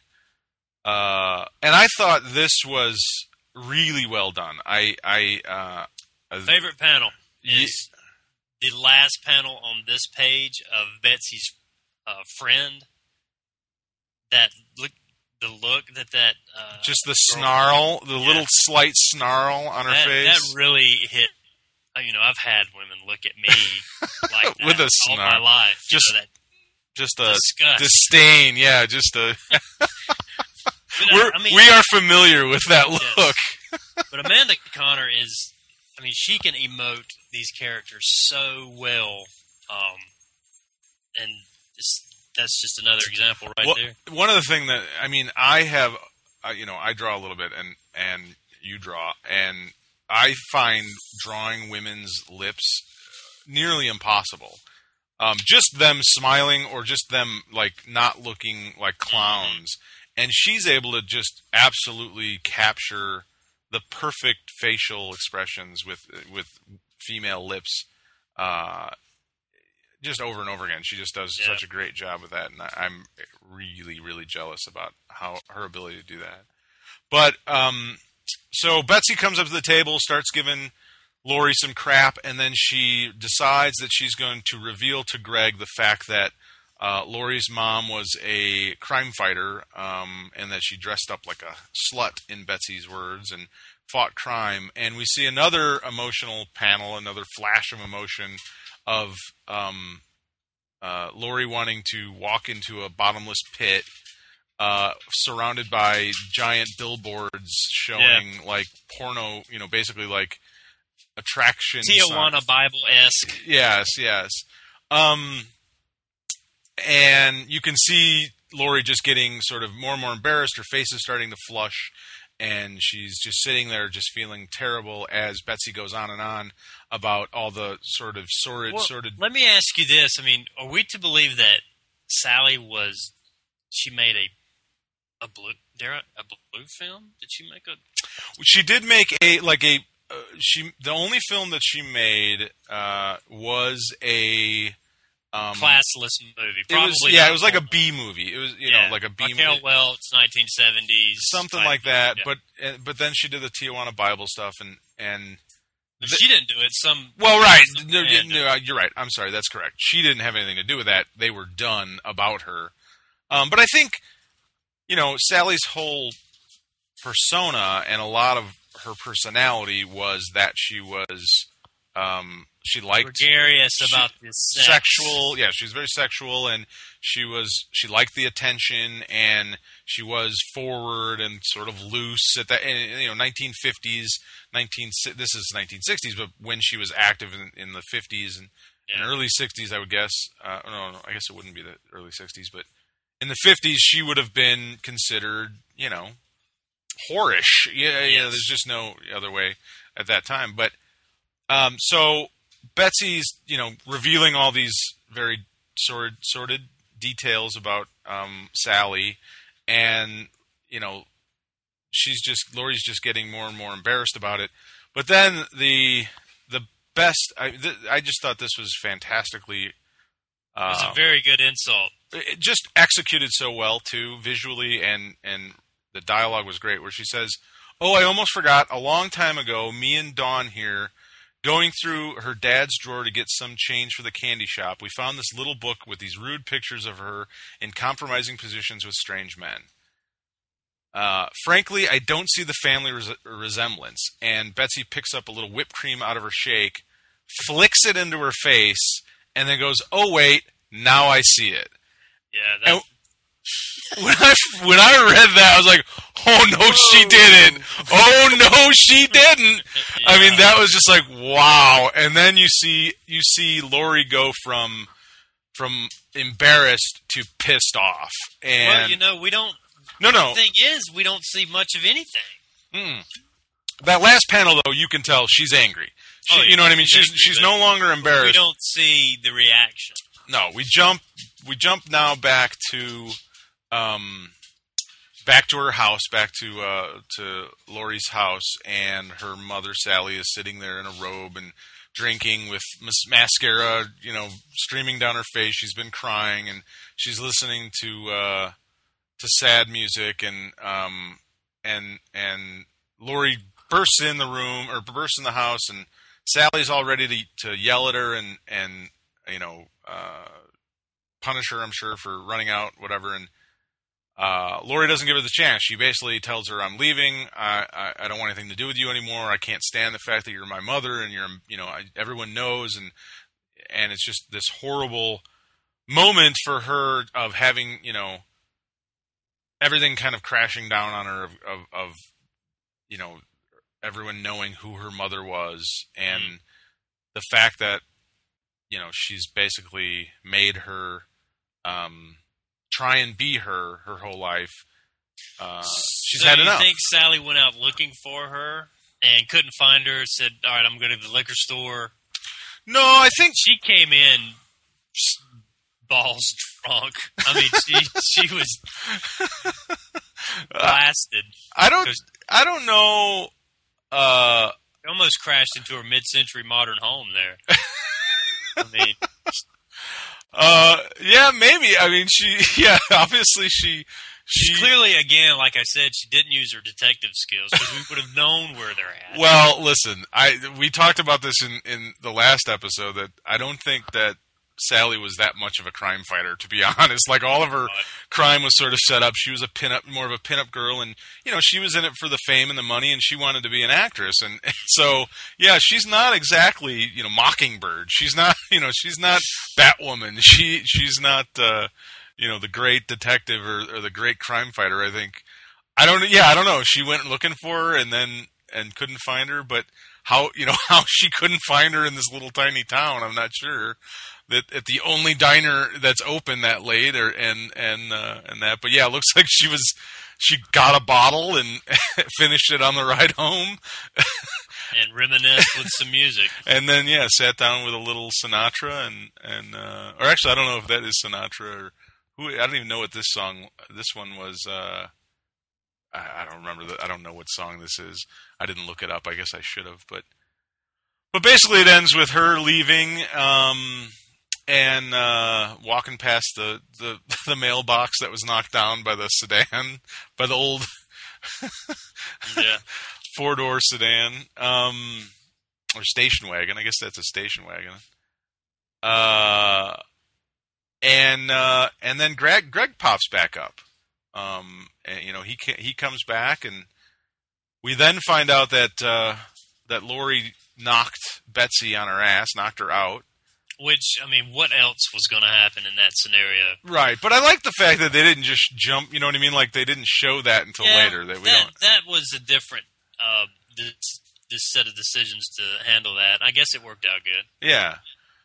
Uh, and I thought this was really well done. I, I uh, favorite panel is yeah. the last panel on this page of Betsy's uh, friend. That look, the look that that uh, just the snarl, the yeah. little slight snarl on her that, face. That really hit. You know, I've had women look at me like that with a all snarl. my life. Just, you know, that just a disgust. disdain. Yeah, just a. But, We're, I mean, we are familiar with that look. Yes. But Amanda Connor is, I mean, she can emote these characters so well. Um, and it's, that's just another example right well, there. One of the thing that I mean, I have, uh, you know, I draw a little bit, and and you draw, and I find drawing women's lips nearly impossible. Um, just them smiling, or just them like not looking like clowns, and she's able to just absolutely capture the perfect facial expressions with with female lips. Uh, Just over and over again. She just does yeah. such a great job with that, and I, I'm really, really jealous about how her ability to do that. But, um, so Betsy comes up to the table, starts giving Laurie some crap, and then she decides that she's going to reveal to Greg the fact that uh, Laurie's mom was a crime fighter, um, and that she dressed up like a slut, in Betsy's words, and fought crime. And we see another emotional panel, another flash of emotion, of um, uh, Laurie wanting to walk into a bottomless pit, uh, surrounded by giant billboards showing yeah. like porno, you know, basically like attraction. Tijuana signs. Bible-esque. Yes, yes. Um, and you can see Laurie just getting sort of more and more embarrassed. Her face is starting to flush. And she's just sitting there just feeling terrible as Betsy goes on and on about all the sort of sordid... Well, sordid... Let me ask you this. I mean, are we to believe that Sally was... She made a... a blue... Dare I, a blue film? Did she make a... She did make a... like a... Uh, she The only film that she made uh, was a... Um, classless movie. Probably it was, yeah, it was like a B movie. It was, you yeah. know, like a B Raquel movie. Welch, nineteen seventies. Something like that. Yeah. But but then she did the Tijuana Bible stuff, and... and the, she didn't do it. Some Well, right. Some no, no, you're right. I'm sorry. That's correct. She didn't have anything to do with that. They were done about her. Um, but I think, you know, Sally's whole persona and a lot of her personality was that she was... Um, she liked gregarious she, about this sex. sexual. Yeah, she was very sexual, and she was she liked the attention, and she was forward and sort of loose at that. And, you know, nineteen fifties, nineteen. This is nineteen sixties, but when she was active in, in the fifties and, yeah. and early sixties, I would guess. Uh, no, no, I guess it wouldn't be the early sixties, but in the fifties, she would have been considered, you know, whorish. Yeah, yes. yeah. There's just no other way at that time, but. Um, so Betsy's, you know, revealing all these very sordid, sordid details about um, Sally, and you know, she's just Laurie's just getting more and more embarrassed about it. But then the the best, I, th- I just thought this was fantastically. Uh, it was a very good insult. It just executed so well too, visually, and and the dialogue was great. Where she says, "Oh, I almost forgot. A long time ago, me and Dawn here." Going through her dad's drawer to get some change for the candy shop, we found this little book with these rude pictures of her in compromising positions with strange men. Uh, frankly, I don't see the family res- resemblance. And Betsy picks up a little whipped cream out of her shake, flicks it into her face, and then goes, "Oh wait, now I see it." Yeah, that's... When I, when I read that, I was like, oh, no, she didn't. Oh, no, she didn't. Yeah. I mean, that was just like, wow. And then you see you see Laurie go from from embarrassed to pissed off. And well, you know, we don't... No, no. The thing is, we don't see much of anything. Mm. That last panel, though, you can tell she's angry. She, oh, yeah, you know what I mean? She's she's no longer embarrassed. We don't see the reaction. No, we jump, we jump now back to... Um, back to her house, back to uh, to Laurie's house, and her mother Sally is sitting there in a robe and drinking with mas- mascara, you know, streaming down her face. She's been crying, and she's listening to uh, to sad music, and um, and and Laurie bursts in the room or bursts in the house, and Sally's all ready to to yell at her and and you know uh, punish her, I'm sure, for running out, whatever, and. Uh, Laurie doesn't give her the chance. She basically tells her, "I'm leaving. I, I, I don't want anything to do with you anymore. I can't stand the fact that you're my mother, and you're, you know, I, everyone knows." And and it's just this horrible moment for her of having, you know, everything kind of crashing down on her of, of, of you know, everyone knowing who her mother was, and mm. the fact that, you know, she's basically made her. Um, try and be her her whole life. Uh, she's so had you enough. think Sally went out looking for her and couldn't find her? Said, "All right, I'm going to the liquor store." No, I think She came in balls drunk. I mean, she she was blasted. I don't I don't know. Uh, Almost crashed into her mid-century modern home there. I mean, uh, yeah, maybe. I mean, she. Yeah, obviously she. She clearly, again, like I said, she didn't use her detective skills because we would have known where they're at. Well, listen, I we talked about this in, in the last episode that I don't think that Sally was that much of a crime fighter, to be honest. Like, all of her crime was sort of set up. She was a pinup, more of a pinup girl, and, you know, she was in it for the fame and the money, and she wanted to be an actress. And, and so, yeah, she's not exactly, you know, Mockingbird. She's not, you know, she's not Batwoman. She She's not, uh, you know, the great detective or, or the great crime fighter, I think. I don't, yeah, I don't know. She went looking for her and then, and couldn't find her, but how, you know, how she couldn't find her in this little tiny town, I'm not sure. That at the only diner that's open that late, or and and uh, and that, but yeah, it looks like she was she got a bottle and finished it on the ride home, and reminisced with some music, and then yeah, sat down with a little Sinatra and and uh, or actually I don't know if that is Sinatra or who. I don't even know what this song this one was. Uh, I, I don't remember the, I don't know what song this is. I didn't look it up. I guess I should have, but but basically it ends with her leaving. Um, And uh, walking past the, the, the mailbox that was knocked down by the sedan, by the old yeah. four-door sedan, um, or station wagon. I guess that's a station wagon. Uh, and uh, and then Greg Greg pops back up. Um, and, you know, he he comes back, and we then find out that uh, that Lori knocked Betsy on her ass, knocked her out. Which, I mean, what else was going to happen in that scenario? Right, but I like the fact that they didn't just jump, you know what I mean? Like, they didn't show that until yeah, later. That we that, don't. That was a different, uh, this, this set of decisions to handle that. I guess it worked out good. Yeah.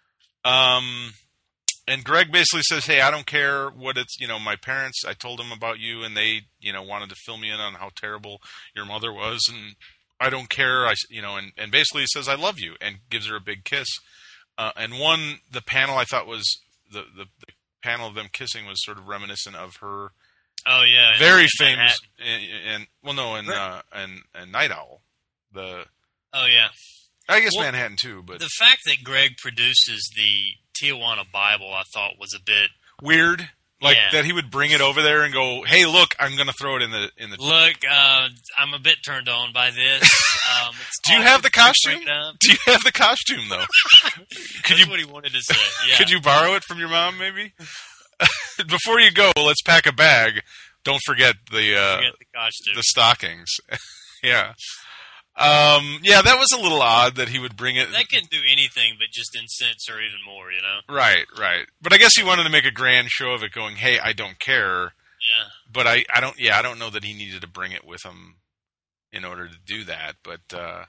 Um, and Greg basically says, hey, I don't care what it's, you know, my parents, I told them about you, and they, you know, wanted to fill me in on how terrible your mother was, and I don't care, I, you know, and, and basically he says, I love you, and gives her a big kiss. Uh, and one, the panel I thought was, the, the, the panel of them kissing was sort of reminiscent of her oh, yeah, very and, famous, and, and, well, no, and, uh, and, and Night Owl. The Oh, yeah. I guess well, Manhattan, too, but the fact that Greg produces the Tijuana Bible, I thought was a bit weird. Like, yeah. that he would bring it over there and go, hey, look, I'm going to throw it in the... in the. Look, uh, I'm a bit turned on by this. Um, it's Do you have the costume? Up. Do you have the costume, though? Could That's you, what he wanted to say, yeah. Could you borrow it from your mom, maybe? Before you go, let's pack a bag. Don't forget the... Uh, forget the costume. The stockings. Yeah. Um, yeah, that was a little odd that he would bring it. That couldn't do anything but just incense her even more, you know? Right, right. But I guess he wanted to make a grand show of it going, hey, I don't care. Yeah. But I, I don't, yeah, I don't know that he needed to bring it with him in order to do that. But, uh,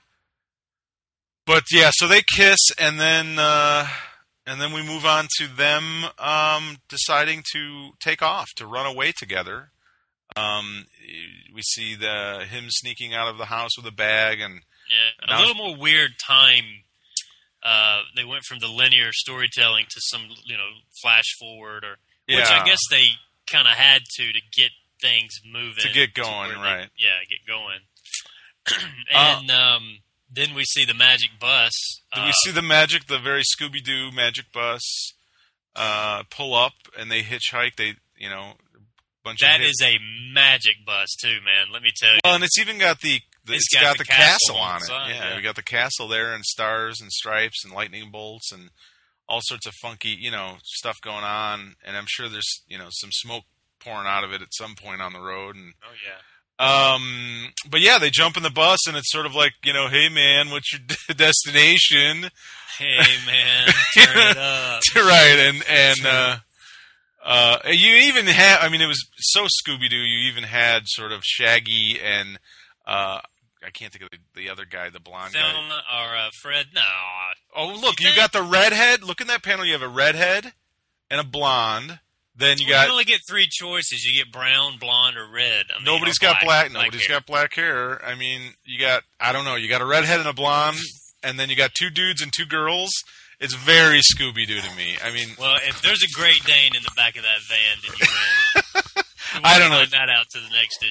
but yeah, so they kiss and then, uh, and then we move on to them, um, deciding to take off, to run away together. Um, we see the him sneaking out of the house with a bag, and yeah, a little more weird time. Uh, they went from the linear storytelling to some, you know, flash forward, or yeah. which I guess they kind of had to to get things moving, to get going, to right? They, yeah, get going. and uh, um, then we see the magic bus. Do uh, we see the magic, the very Scooby-Doo magic bus, uh, pull up, and they hitchhike? They, you know. Bunch that of is a magic bus too, man. Let me tell you. Well, and it's even got the, the it's, it's got, got the, the castle, castle on, on it. Side, yeah, yeah, we got the castle there, and stars and stripes and lightning bolts and all sorts of funky, you know, stuff going on. And I'm sure there's, you know, some smoke pouring out of it at some point on the road. And oh yeah. Um, but yeah, they jump in the bus, and it's sort of like, you know, hey man, what's your d- destination? Hey man, turn it up. Right, and and. uh Uh, you even had, I mean, it was so Scooby-Doo, you even had sort of Shaggy and, uh, I can't think of the, the other guy, the blonde Film, guy. Or uh, Fred, no. Oh, look, you, you got the redhead. Look in that panel, you have a redhead and a blonde. Then you well, got you only get three choices. You get brown, blonde, or red. I mean, nobody's or got black. black Nobody's hair. got black hair. I mean, you got I don't know. You got a redhead and a blonde, and then you got two dudes and two girls. It's very Scooby Doo to me. I mean, Well, if there's a Great Dane in the back of that van, then you win. We'll I don't know. find that out to the next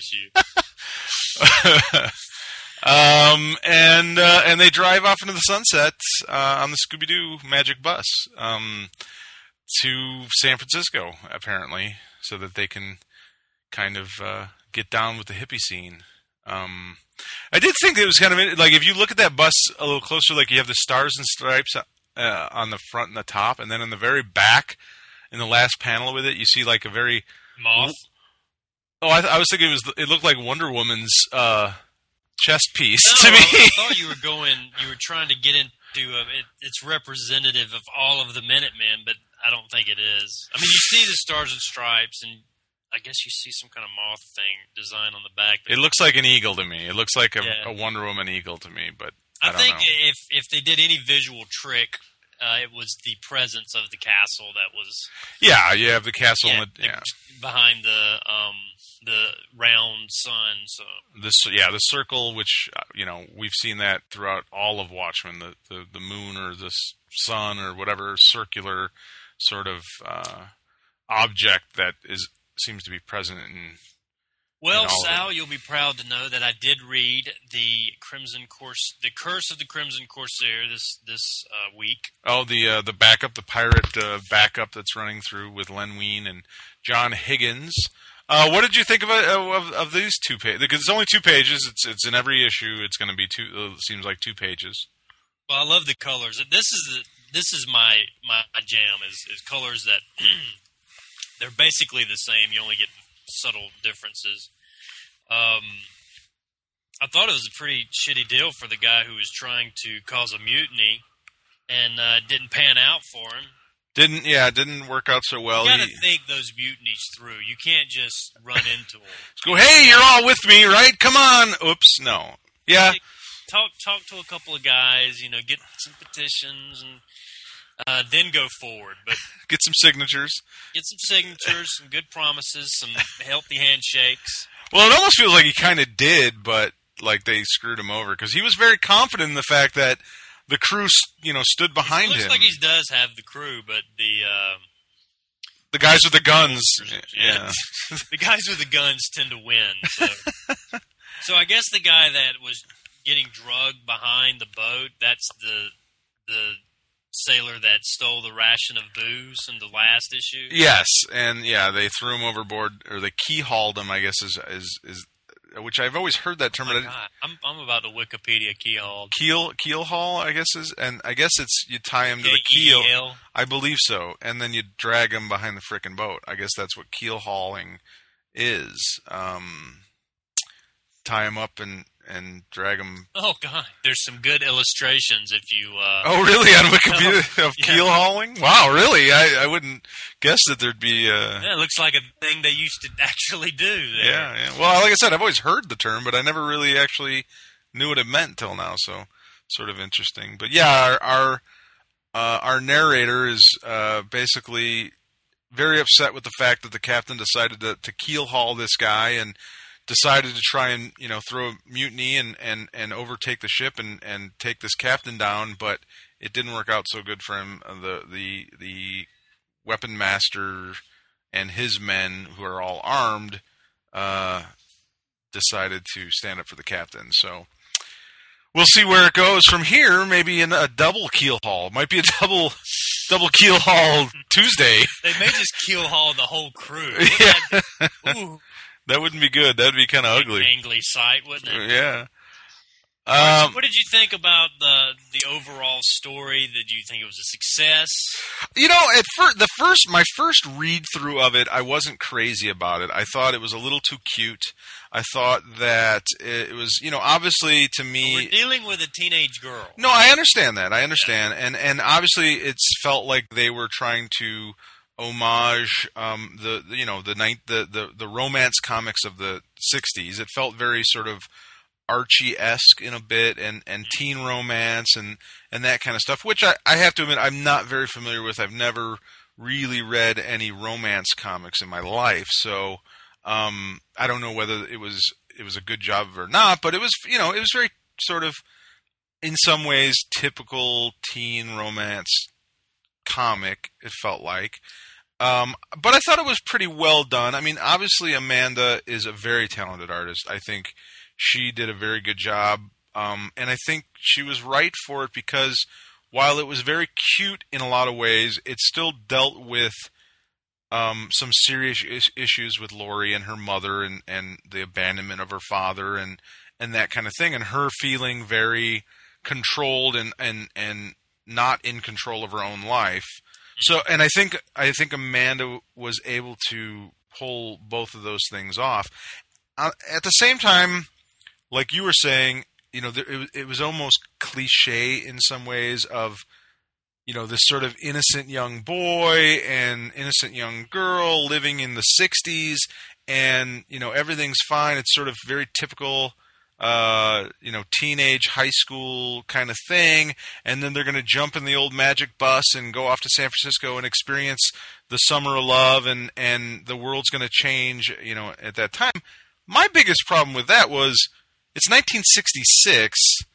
issue. um, and uh, and they drive off into the sunset uh, on the Scooby Doo magic bus um, to San Francisco, apparently, so that they can kind of uh, get down with the hippie scene. Um, I did think it was kind of like if you look at that bus a little closer, like you have the stars and stripes uh, on the front and the top, and then in the very back, in the last panel with it, you see like a very Moth. Oh, I, th- I was thinking it was. It looked like Wonder Woman's uh, chest piece No, to me. I thought you were going. You were trying to get into a, it, it's representative of all of the Minutemen, but I don't think it is. I mean, you see the stars and stripes, and I guess you see some kind of moth thing design on the back. It looks like an eagle to me. It looks like a, Yeah. a Wonder Woman eagle to me, but I, I don't think know. if if they did any visual trick, uh, it was the presence of the castle that was Yeah, you have the castle. yeah, and the, yeah, behind the um, the round sun. So this. Yeah, the circle, which uh, you know we've seen that throughout all of Watchmen. The the, the moon or the s- sun or whatever circular sort of uh, object that is seems to be present in. Well, And all of Sal, you'll be proud to know that I did read the Crimson Course, the Curse of the Crimson Corsair this this uh, week. Oh, the uh, the backup, the pirate uh, backup that's running through with Len Wein and John Higgins. Uh, what did you think of, of of these two pages? Because it's only two pages. It's it's in every issue. It's going to be two. Uh, seems like two pages. Well, I love the colors. This is the, this is my my jam. Is is colors that they're basically the same. You only get subtle differences. Um, I thought it was a pretty shitty deal for the guy who was trying to cause a mutiny, and uh, didn't pan out for him. Didn't yeah, it didn't work out so well. You got to He- think those mutinies through. You can't just run into them. go, hey, you're all with me, right? Come on. Oops, no. Yeah, Talk talk to a couple of guys. You know, get some petitions, and uh, then go forward. But get some signatures. get some signatures, some good promises, some healthy handshakes. Well, it almost feels like he kind of did, but like they screwed him over because he was very confident in the fact that the crew, you know, stood behind It looks him. like he does have the crew, but the uh, The guys with the guns. yeah, Yeah. the guys with the guns tend to win. So. so I guess the guy that was getting drugged behind the boat, that's the the sailor that stole the ration of booze in the last issue. Yes, and yeah, they threw him overboard, or they keyhauled him, I guess, is is, is which I've always heard that term. Oh but my I- God. I'm I'm about to Wikipedia keyhaul. Keel keel haul, I guess is, and I guess it's you tie him to the K E E keel. L. I believe so, and then you drag him behind the frickin' boat. I guess that's what keel hauling is. Um, tie him up and and drag him. Oh God, there's some good illustrations if you. Uh, Oh, really? On Wikipedia of Yeah. keel hauling? Wow, really? I, I wouldn't guess that there'd be. Uh, yeah, it looks like a thing they used to actually do. There. yeah, yeah. Well, like I said, I've always heard the term, but I never really actually knew what it meant till now. So, sort of interesting. But yeah, our our, uh, our narrator is uh, basically very upset with the fact that the captain decided to, to keel haul this guy and decided to try and, you know, throw a mutiny and, and, and overtake the ship and, and take this captain down, but it didn't work out so good for him. Uh, the the the weapon master and his men, who are all armed, uh, decided to stand up for the captain. So we'll see where it goes from here. Maybe in a double keel haul. Might be a double double keel haul Tuesday. They may just keel haul the whole crew. Yeah. That, ooh, That wouldn't be good. That would be kind of ugly. angly sight, wouldn't it? Yeah. So Um, what did you think about the the overall story? Did you think it was a success? you know, at first, the first, my first read through of it, I wasn't crazy about it. I thought it was a little too cute. I thought that it was, you know, obviously to me, We're dealing with a teenage girl. no, I understand that. I understand, and and obviously it's felt like they were trying to homage um, the, the you know the, ninth, the the the romance comics of the sixties. It felt very sort of Archie-esque in a bit, and, and teen romance and, and that kind of stuff, which I, I have to admit I'm not very familiar with. I've never really read any romance comics in my life, so um, I don't know whether it was it was a good job or not. But it was, you know, it was very sort of, in some ways, typical teen romance comic. It felt like, um, but I thought it was pretty well done. I mean, obviously, Amanda is a very talented artist. I think she did a very good job, um, and I think she was right for it because, while it was very cute in a lot of ways, it still dealt with um, some serious is- issues with Laurie and her mother, and, and the abandonment of her father, and, and that kind of thing, and her feeling very controlled and, and, and not in control of her own life. So, and I think I think Amanda was able to pull both of those things off. Uh, at the same time, like you were saying, you know, there, it, it was almost cliche in some ways of, you know, this sort of innocent young boy and innocent young girl living in the sixties, and, you know, everything's fine. It's sort of very typical, uh, you know, teenage high school kind of thing. And then they're going to jump in the old magic bus and go off to San Francisco and experience the summer of love, and, and the world's going to change, you know, at that time. My biggest problem with that was, it's nineteen sixty-six.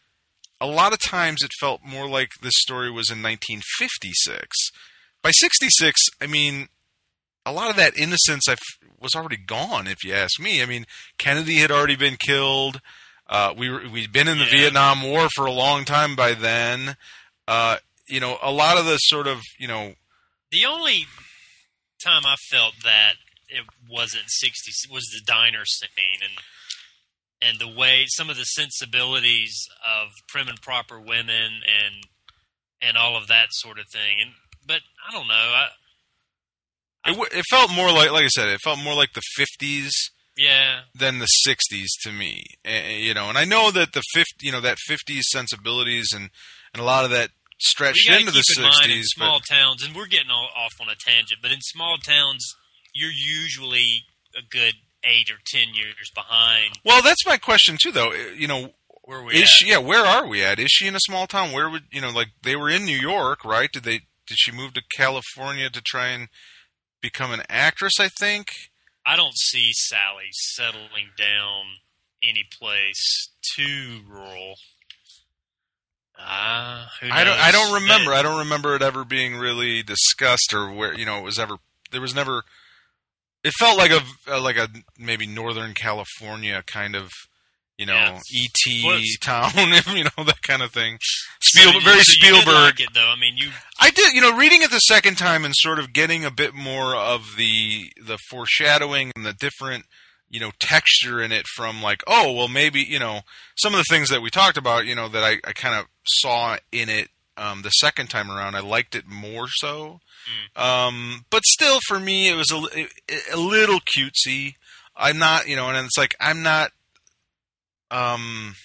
A lot of times it felt more like this story was in nineteen fifty-six. By sixty-six, I mean, a lot of that innocence I f- was already gone, if you ask me. I mean, Kennedy had already been killed. Uh, we were, we'd been in the yeah. Vietnam War for a long time by then. Uh, you know, a lot of the sort of, you know... The only time I felt that it wasn't sixty was the diner scene, and and the way, some of the sensibilities of prim and proper women and and all of that sort of thing. And but I don't know. I, I, it, it felt more like, like I said, it felt more like the fifties, yeah, than the sixties to me. Uh, you know, and I know that the fifty, you know, that fifties sensibilities and, and a lot of that stretched into the sixties. In small but, towns, and we're getting all, off on a tangent, but in small towns, you're usually a good eight or ten years behind. Well, that's my question too, though. You know, where we is at? she? Yeah, where are we at? Is she in a small town? Where would, you know, like, they were in New York, right? Did they? Did she move to California to try and become an actress? I think. I don't see Sally settling down any place too rural. Ah, uh, I don't. I don't remember. That, I don't remember it ever being really discussed, or where, you know, it was ever. There was never. It felt like a like a maybe Northern California kind of, you know, yeah. E T town, you know, that kind of thing. Spiel, so, very so Spielberg. You did like it, though. I mean, you. I did, you know, reading it the second time and sort of getting a bit more of the the foreshadowing and the different, you know, texture in it from, like, oh, well, maybe, you know, some of the things that we talked about, you know, that I, I kind of saw in it um, the second time around. I liked it more so. Mm. Um, but still, for me, it was a, a little cutesy. I'm not, you know, and it's like, I'm not, um,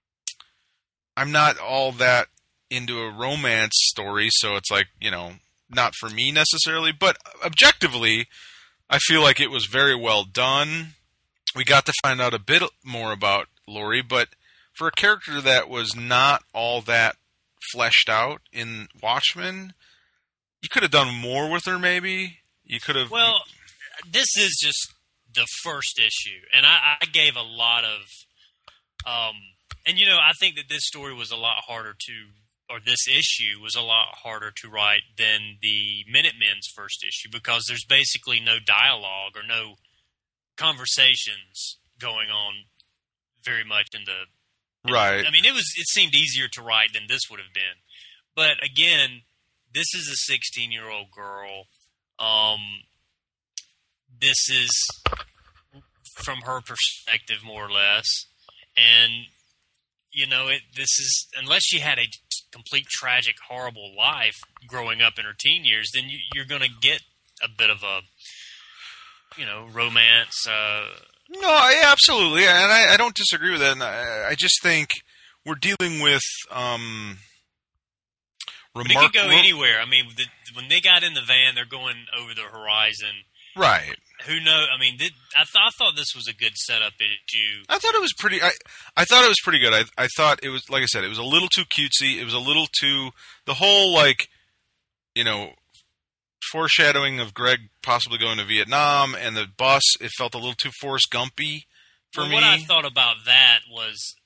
I'm not all that into a romance story, so it's like, you know, not for me necessarily, but objectively, I feel like it was very well done. We got to find out a bit more about Laurie, but for a character that was not all that fleshed out in Watchmen, you could have done more with her, maybe. You could have... Well, this is just the first issue, and I, I gave a lot of... Um, and, you know, I think that this story was a lot harder to... or this issue was a lot harder to write than the Minutemen's first issue, because there's basically no dialogue or no conversations going on very much in the... Right. I mean, it was it seemed easier to write than this would have been. But, again... This is a sixteen-year-old girl. Um, this is from her perspective, more or less. And, you know, it, this is, unless she had a complete tragic, horrible life growing up in her teen years, then you, you're going to get a bit of a, you know, romance. Uh, no, yeah, absolutely. And I, I don't disagree with that. And I, I just think we're dealing with... Um, But it could go anywhere. I mean, the, when they got in the van, they're going over the horizon. Right. Who knows? I mean, did, I, th- I thought this was a good setup issue. I thought it was pretty. I, I thought it was pretty good. I, I thought it was, like I said, it was a little too cutesy. It was a little too, the whole, like, you know, foreshadowing of Greg possibly going to Vietnam, and the bus, it felt a little too Forrest Gumpy for well, me. What I thought about that was,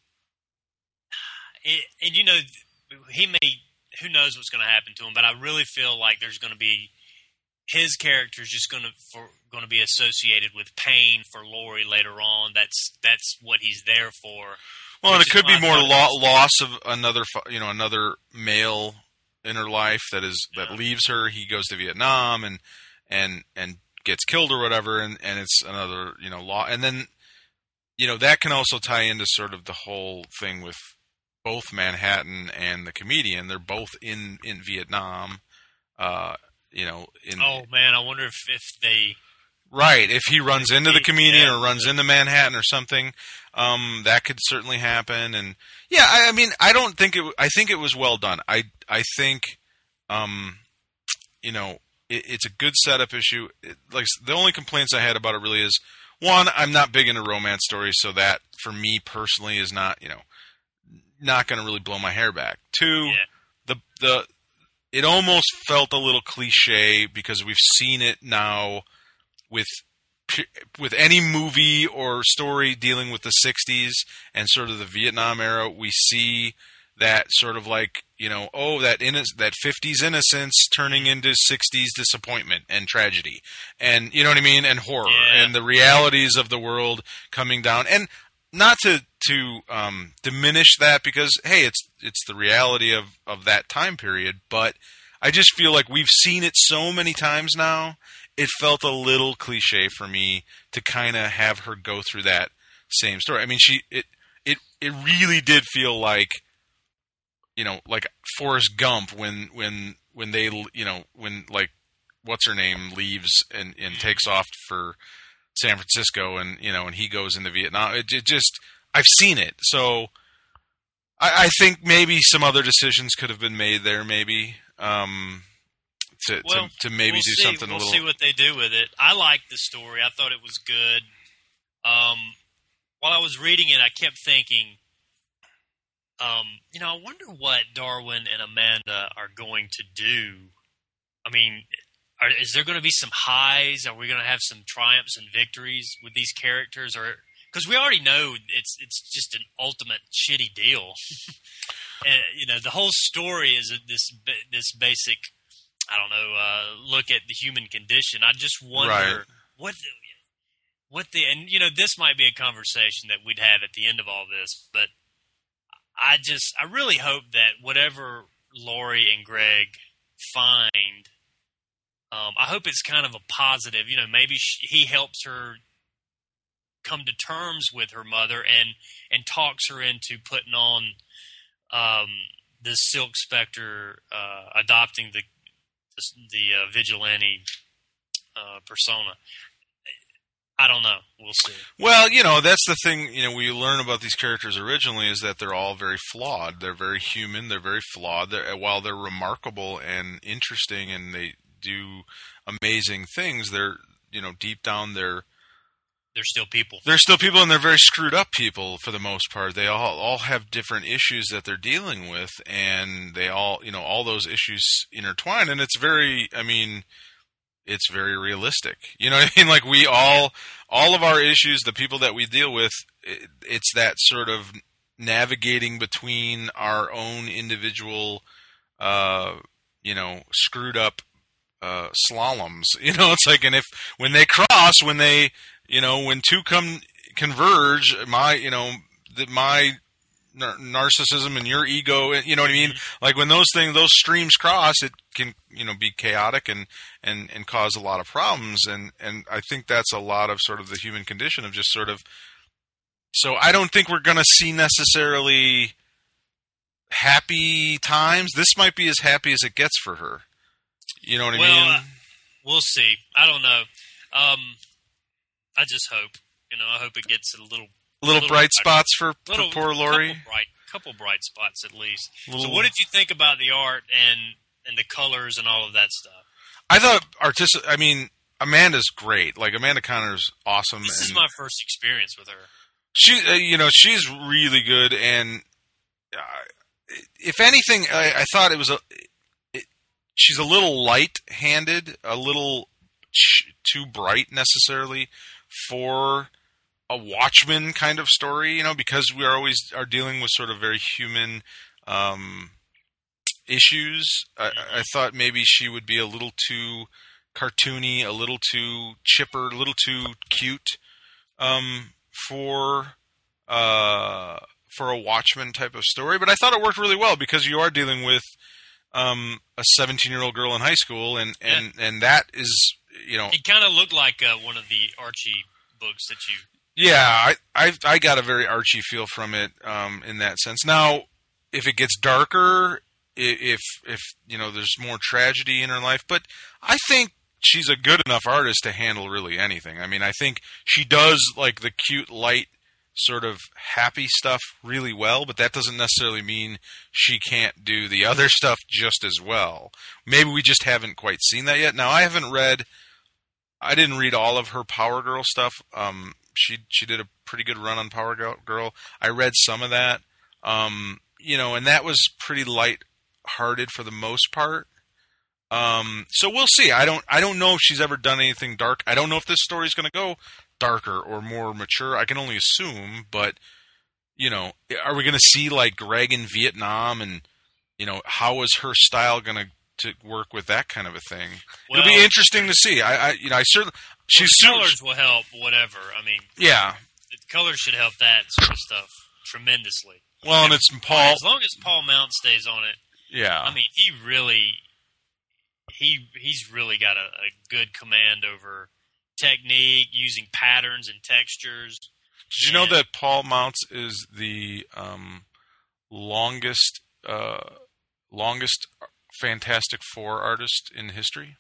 it, and you know, he may, who knows what's going to happen to him, but I really feel like there's going to be, his character is just going to for, going to be associated with pain for Laurie later on. That's that's what he's there for. Well, and it could be more lo- loss of another, you know, another male in her life that is that yeah. leaves her. He goes to Vietnam and and and gets killed or whatever, and, and it's another, you know, law. And then, you know, that can also tie into sort of the whole thing with both Manhattan and the comedian. They're both in in Vietnam. Uh, you know, in oh man, I wonder if if they. Right, if he runs into the comedian yeah. or runs into Manhattan or something, um, that could certainly happen. And yeah, I, I mean, I don't think it. I think it was well done. I I think, um, you know, it, it's a good setup issue. It, like the only complaints I had about it really is one, I'm not big into romance stories, so that for me personally is not, you know, not going to really blow my hair back. Two, yeah. the the it almost felt a little cliche because we've seen it now. With with any movie or story dealing with the sixties and sort of the Vietnam era, we see that sort of like, you know, oh, that inno- that fifties innocence turning into sixties disappointment and tragedy. And, you know what I mean? And horror. Yeah. And the realities of the world coming down. And not to to um, diminish that because, hey, it's it's the reality of, of that time period. But I just feel like we've seen it so many times now. It felt a little cliche for me to kind of have her go through that same story. I mean, she it it it really did feel like, you know, like Forrest Gump when when when they you know when like what's her name leaves and, and takes off for San Francisco and you know and he goes into Vietnam. It, it just I've seen it, so I, I think maybe some other decisions could have been made there. Maybe. Um, To, well, to, to maybe we'll do see. something we'll a little. We'll see what they do with it. I liked the story. I thought it was good. Um, while I was reading it, I kept thinking, um, you know, I wonder what Darwin and Amanda are going to do. I mean, are, is there going to be some highs? Are we going to have some triumphs and victories with these characters? Or because we already know it's it's just an ultimate shitty deal. And, you know, the whole story is this this basic. I don't know, uh, look at the human condition. I just wonder right. what, the, what the, and you know, this might be a conversation that we'd have at the end of all this, but I just, I really hope that whatever Laurie and Greg find, um, I hope it's kind of a positive, you know, maybe she, he helps her come to terms with her mother and, and talks her into putting on, um, this Silk Spectre, uh, adopting the, the uh, vigilante uh, persona. I don't know. We'll see. Well, you know, that's the thing, you know, we learn about these characters originally is that they're all very flawed. They're very human. They're very flawed. They're, while they're remarkable and interesting and they do amazing things, they're, you know, deep down they're They're still people. They're still people, and they're very screwed up people for the most part. They all all have different issues that they're dealing with, and they all, you know, all those issues intertwine. And it's very, I mean, it's very realistic. You know what I mean? Like we all, all of our issues, the people that we deal with, it, it's that sort of navigating between our own individual, uh, you know, screwed up uh, slaloms. You know, it's like, and if when they cross, when they You know, when two come converge, my, you know, the, my nar- narcissism and your ego, you know what I mean? Like when those things, those streams cross, it can, you know, be chaotic and, and, and cause a lot of problems. And, and I think that's a lot of sort of the human condition of just sort of, so I don't think we're going to see necessarily happy times. This might be as happy as it gets for her. You know what I well, mean? Uh, we'll see. I don't know. Um, I just hope, you know, I hope it gets a little... Little, little bright spots for, little, for poor Laurie? Couple bright, couple bright spots at least. Little, so what did you think about the art and, and the colors and all of that stuff? I thought artistic... I mean, Amanda's great. Like, Amanda Connor's awesome. This and is my first experience with her. She, uh, you know, she's really good, and uh, if anything, I, I thought it was a... It, she's a little light-handed, a little ch- too bright necessarily for a Watchmen kind of story, you know, because we are always are dealing with sort of very human um, issues. I, I thought maybe she would be a little too cartoony, a little too chipper, a little too cute um, for uh, for a Watchmen type of story. But I thought it worked really well because you are dealing with um, a seventeen-year-old girl in high school, and, and, yeah. and that is, you know... It kind of looked like uh, one of the Archie books that you... Yeah, I, I I got a very Archie feel from it um, in that sense. Now, if it gets darker, if if you know there's more tragedy in her life, but I think she's a good enough artist to handle really anything. I mean, I think she does like the cute, light, sort of happy stuff really well, but that doesn't necessarily mean she can't do the other stuff just as well. Maybe we just haven't quite seen that yet. Now, I haven't read, I didn't read all of her Power Girl stuff. Um, she she did a pretty good run on Power Girl. I read some of that, um, you know, and that was pretty light-hearted for the most part. Um, so we'll see. I don't I don't know if she's ever done anything dark. I don't know if this story is going to go darker or more mature. I can only assume, but you know, are we going to see like Greg in Vietnam, and you know, how is her style going to to work with that kind of a thing? Well, it'll be interesting to see. I, I you know, I certainly she's well, colors will help. Whatever. I mean, yeah, the colors should help that sort of stuff tremendously. Well, and, and it's Paul. As long as Paul Mount stays on it. Yeah. I mean, he really he he's really got a, a good command over technique, using patterns and textures. Did you know that Paul Mounts is the um, longest uh, longest Fantastic Four artist in history?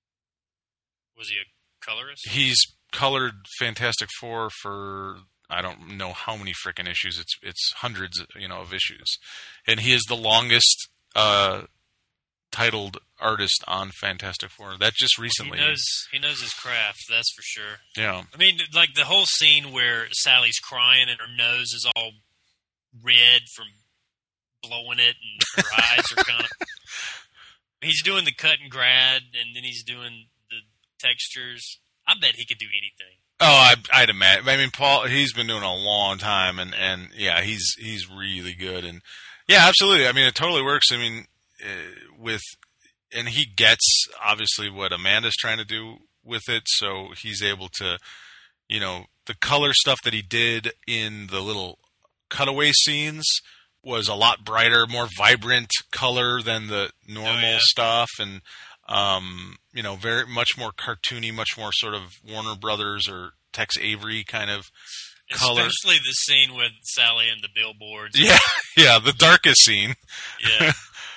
Was he a colorist? He's colored Fantastic Four for I don't know how many frickin' issues. It's it's hundreds, you know, of issues, and he is the longest uh, titled artist on Fantastic Four. That just recently. He knows he knows his craft. That's for sure. Yeah. I mean, like the whole scene where Sally's crying and her nose is all red from blowing it, and her eyes are kind of. He's doing the cut and grad, and then he's doing the textures. I bet he could do anything. Oh, I, I'd imagine. I mean, Paul, he's been doing it a long time, and, and yeah, he's he's really good, and yeah, absolutely. I mean, it totally works. I mean, uh, with and he gets obviously what Amanda's trying to do with it, so he's able to, you know, the color stuff that he did in the little cutaway scenes was a lot brighter, more vibrant color than the normal oh, yeah. stuff, and um, you know, very much more cartoony, much more sort of Warner Brothers or Tex Avery kind of color. Especially the scene with Sally and the billboards. Yeah, yeah, the darkest scene. Yeah.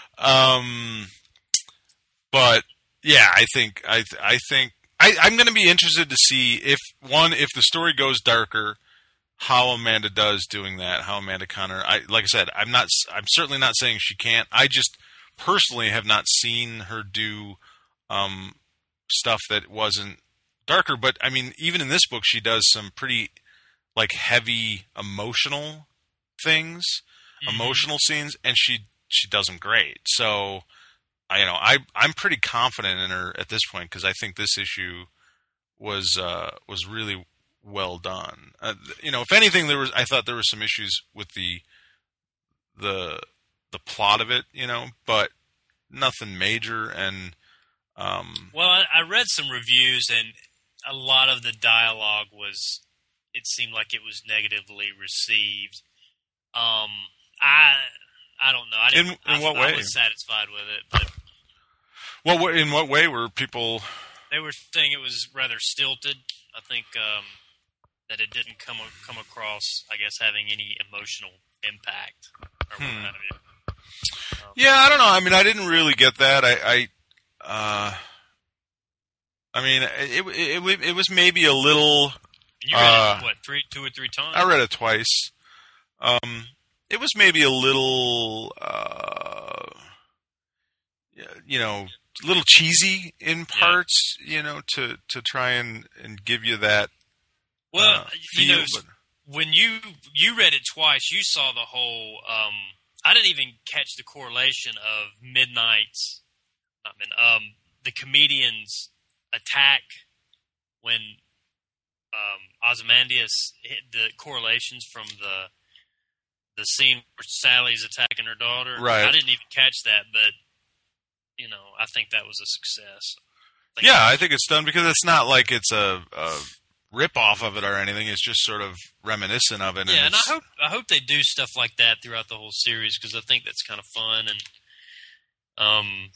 um, but yeah, I think I I think I, I'm going to be interested to see if one if the story goes darker, how Amanda does doing that. How Amanda Conner. I like I said, I'm not. I'm certainly not saying she can't. I just personally have not seen her do um, stuff that wasn't darker. But I mean, even in this book, she does some pretty like heavy emotional things, mm-hmm. emotional scenes, and she she does them great. So, I you know, I I'm pretty confident in her at this point because I think this issue was uh, was really well done. Uh, you know, if anything, there was I thought there were some issues with the the the plot of it, you know, but nothing major. And um, well, I, I read some reviews, and a lot of the dialogue was, it seemed like it was negatively received. Um, I I don't know. I didn't. In, in I, what I way? was satisfied with it, but well, in what way were people? They were saying it was rather stilted. I think um, that it didn't come come across, I guess, having any emotional impact. Or hmm. what have you. Um, yeah, I don't know. I mean, I didn't really get that. I, I, uh, I mean, it, it it it was maybe a little. You read uh, it, what, three, two or three times? I read it twice. Um, it was maybe a little, uh, you know, a little cheesy in parts. Yeah. You know, to to try and, and give you that. Well, uh, you feel, know, but, when you you read it twice, you saw the whole. Um, I didn't even catch the correlation of Midnight's mean, um, the comedian's attack when um, Ozymandias hit the correlations from the the scene where Sally's attacking her daughter. Right. I didn't even catch that, but you know, I think that was a success. I yeah, I think it's done because it's not like it's a, a rip off of it or anything. It's just sort of reminiscent of it. Yeah, and, and I hope I hope they do stuff like that throughout the whole series because I think that's kind of fun and um,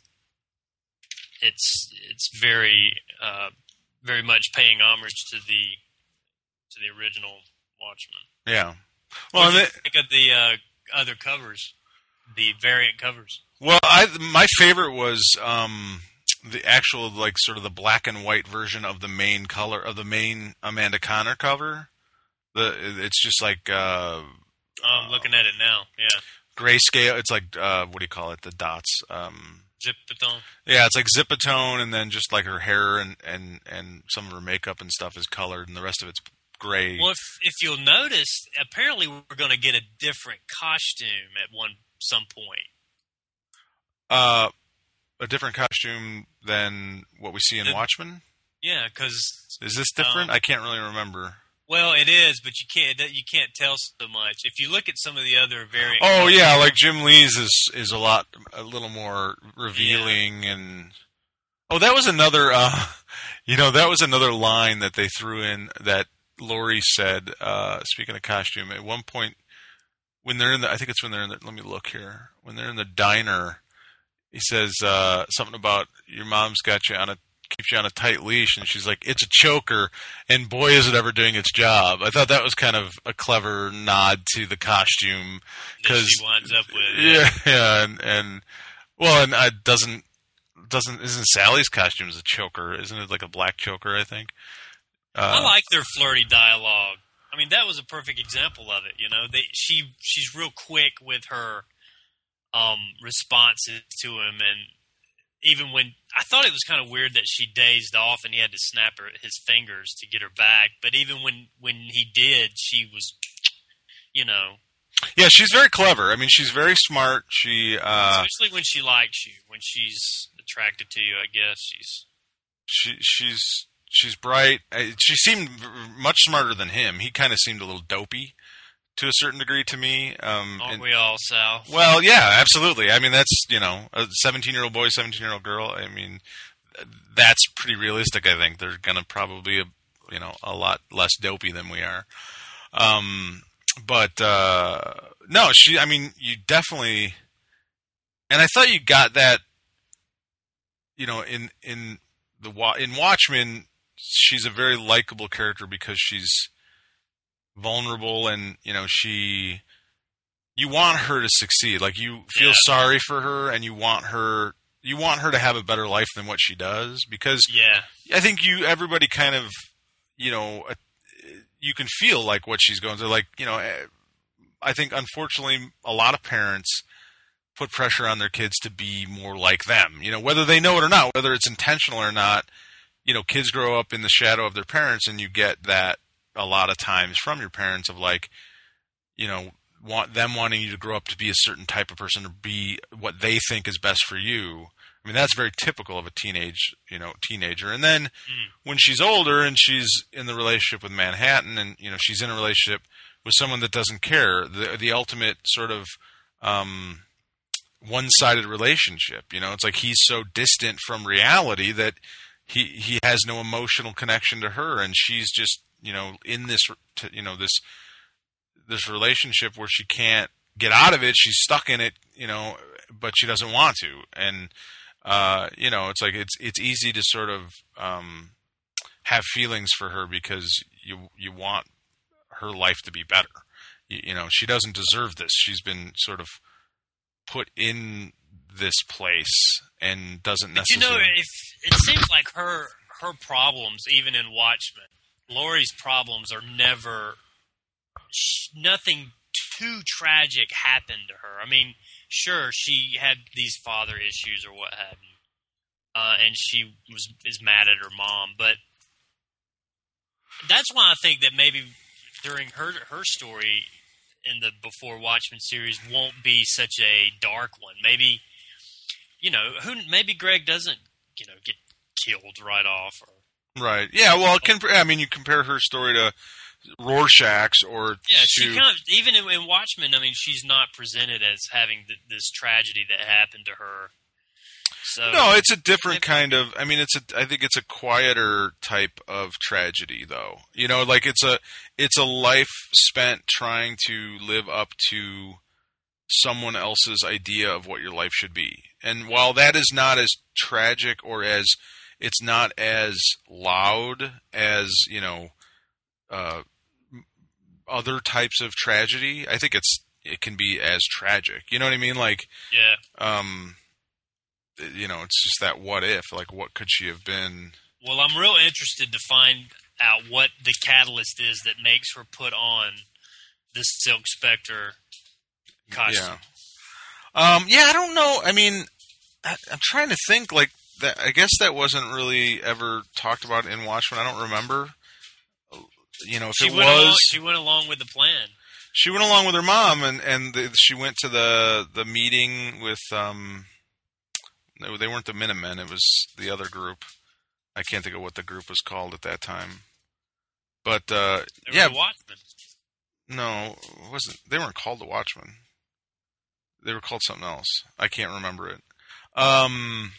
it's it's very uh, very much paying homage to the to the original Watchmen. Yeah. Well, What and do you it, think of the uh, other covers, the variant covers? well, I my favorite was um, the actual like sort of the black and white version of the main color of the main Amanda Connor cover. The it's just like uh, I'm looking at it now. Yeah, grayscale. It's like uh, what do you call it? The dots. Um, Zip-a-thone. yeah, it's like zipatone, and then just like her hair and, and, and some of her makeup and stuff is colored, and the rest of it's gray. Well, if, if you'll notice, apparently we're going to get a different costume at one some point. Uh, a different costume than what we see in The- Watchmen. Yeah, because Is this different? Um, I can't really remember. well, it is, but you can't you can't tell so much. If you look at some of the other variant, Oh costumes, yeah, like Jim Lee's is is a lot a little more revealing and oh that was another uh, you know that was another line that they threw in that Laurie said. Uh, speaking of costume, at one point when they're in the I think it's when they're in the let me look here when they're in the diner, he says uh, something about your mom's got you on a keeps you on a tight leash, and she's like, it's a choker, and boy is it ever doing its job. I thought that was kind of a clever nod to the costume that because she winds up with. yeah, yeah, and, and well, and it doesn't doesn't isn't Sally's costume is a choker, isn't it? Like a black choker, I think. Uh, I like their flirty dialogue. I mean, that was a perfect example of it. You know, they she she's real quick with her um, responses to him, and even when I thought it was kind of weird that she dazed off and he had to snap her his fingers to get her back. But even when, when he did, she was, you know, yeah, she's very clever. I mean, she's very smart. She uh, especially when she likes you, when she's attracted to you. I guess she's she she's she's bright. Uh, She seemed v- much smarter than him. He kind of seemed a little dopey to a certain degree to me. Um, aren't and- we all, Sal? Well, yeah, absolutely. I mean, that's, you know, a seventeen-year-old boy, seventeen-year-old girl. I mean, that's pretty realistic, I think. They're going to probably, a, you know, a lot less dopey than we are. Um, but, uh, no, she, I mean, you definitely, and I thought you got that, you know, in, in the, Wa- in Watchmen, she's a very likable character because she's vulnerable and, you know, she, you want her to succeed. Like you feel Yeah. sorry for her and you want her, you want her to have a better life than what she does because Yeah, I think you, everybody kind of, you know, uh, you can feel like what she's going through. Like, you know, eh, I think unfortunately a lot of parents put pressure on their kids to be more like them, you know, whether they know it or not, whether it's intentional or not, you know, kids grow up in the shadow of their parents and you get that a lot of times from your parents of like, you know, want them wanting you to grow up to be a certain type of person or be what they think is best for you. I mean, that's very typical of a teenage, you know, teenager. And then Mm. when she's older and she's in the relationship with Manhattan and, you know, she's in a relationship with someone that doesn't care, the the ultimate sort of um, one-sided relationship, you know, it's like he's so distant from reality that he he has no emotional connection to her and she's just, you know, in this, you know, this this relationship where she can't get out of it. She's stuck in it, you know, but she doesn't want to. And, uh, you know, it's like, it's, it's easy to sort of, um, have feelings for her because you, you want her life to be better. You, you know, she doesn't deserve this. She's been sort of put in this place and doesn't but you know, necessarily. if it seems like her her problems, even in Watchmen, Laurie's problems are never. sh- Nothing too tragic happened to her. I mean, sure, she had these father issues or what have you, uh, and she was is mad at her mom. But that's why I think that maybe during her her story in the Before Watchmen series won't be such a dark one. Maybe you know, who maybe Greg doesn't, you know, get killed right off. Or, right. Yeah, well, comp- I mean, you compare her story to Rorschach's or yeah, to... she kind of, even in, in Watchmen, I mean, she's not presented as having th- this tragedy that happened to her. So, no, it's a different kind of. I mean, it's a. I think it's a quieter type of tragedy, though. You know, like it's a. It's a life spent trying to live up to someone else's idea of what your life should be, and while that is not as tragic or as, it's not as loud as, you know, uh, other types of tragedy. I think it's. It can be as tragic. You know what I mean? Like, yeah. Um. You know, it's just that what if, like, what could she have been? Well, I'm real interested to find out what the catalyst is that makes her put on this Silk Spectre costume. Yeah. Um, yeah, I don't know. I mean, I, I'm trying to think, like, that. I guess that wasn't really ever talked about in Watchmen. I don't remember. You know, if she it went was... Along, she went along with the plan. She went along with her mom, and, and the, she went to the, the meeting with... Um, They weren't the Minutemen. It was the other group. I can't think of what the group was called at that time. But uh, they were yeah, the Watchmen. No, it wasn't. They weren't called the Watchmen. They were called something else. I can't remember it. Um,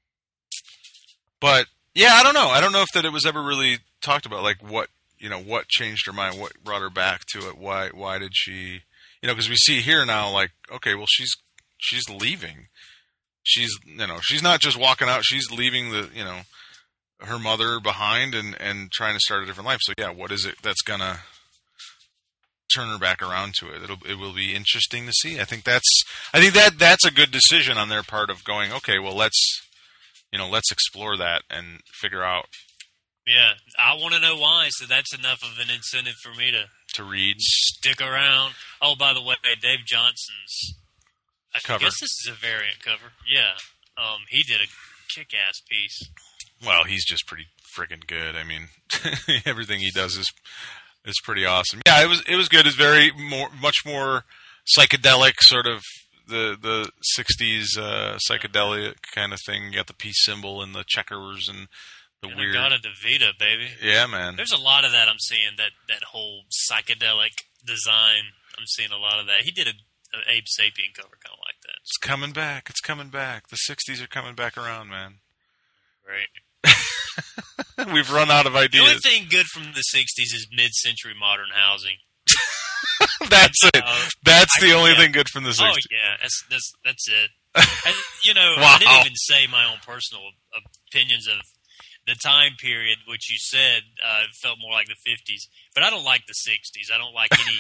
but yeah, I don't know. I don't know if that it was ever really talked about. Like what you know, what changed her mind? What brought her back to it? Why? Why did she? You know, because we see here now, like, okay, well, she's she's leaving. She's, you know, she's not just walking out. She's leaving the, you know, her mother behind and, and trying to start a different life. So yeah, what is it that's gonna turn her back around to it? It'll, it will be interesting to see. I think that's, I think that that's a good decision on their part of going, okay, well, let's, you know, let's explore that and figure out. Yeah, I want to know why. So that's enough of an incentive for me to to read, stick around. Oh, by the way, Dave Johnson's. I cover. guess this is a variant cover. Yeah. Um, he did a kick-ass piece. Well, he's just pretty friggin' good. I mean, everything he does is is pretty awesome. Yeah, it was it was good. It's very more, much more psychedelic, sort of the the sixties uh, psychedelic kind of thing. You got the peace symbol and the checkers and the and weird. Agata Devita, baby. Yeah, man. There's a lot of that I'm seeing. That that whole psychedelic design. I'm seeing a lot of that. He did a Abe Sapien cover kind of like that. It's coming back. It's coming back. The sixties are coming back around, man. Right. We've run out of ideas. The only thing good from the sixties is mid-century modern housing. That's it. Uh, that's I, the only yeah. thing good from the sixties. Oh, yeah. That's that's, that's it. And, you know, Wow. I didn't even say my own personal opinions of the time period, which you said uh, felt more like the fifties. But I don't like the sixties. I don't like any...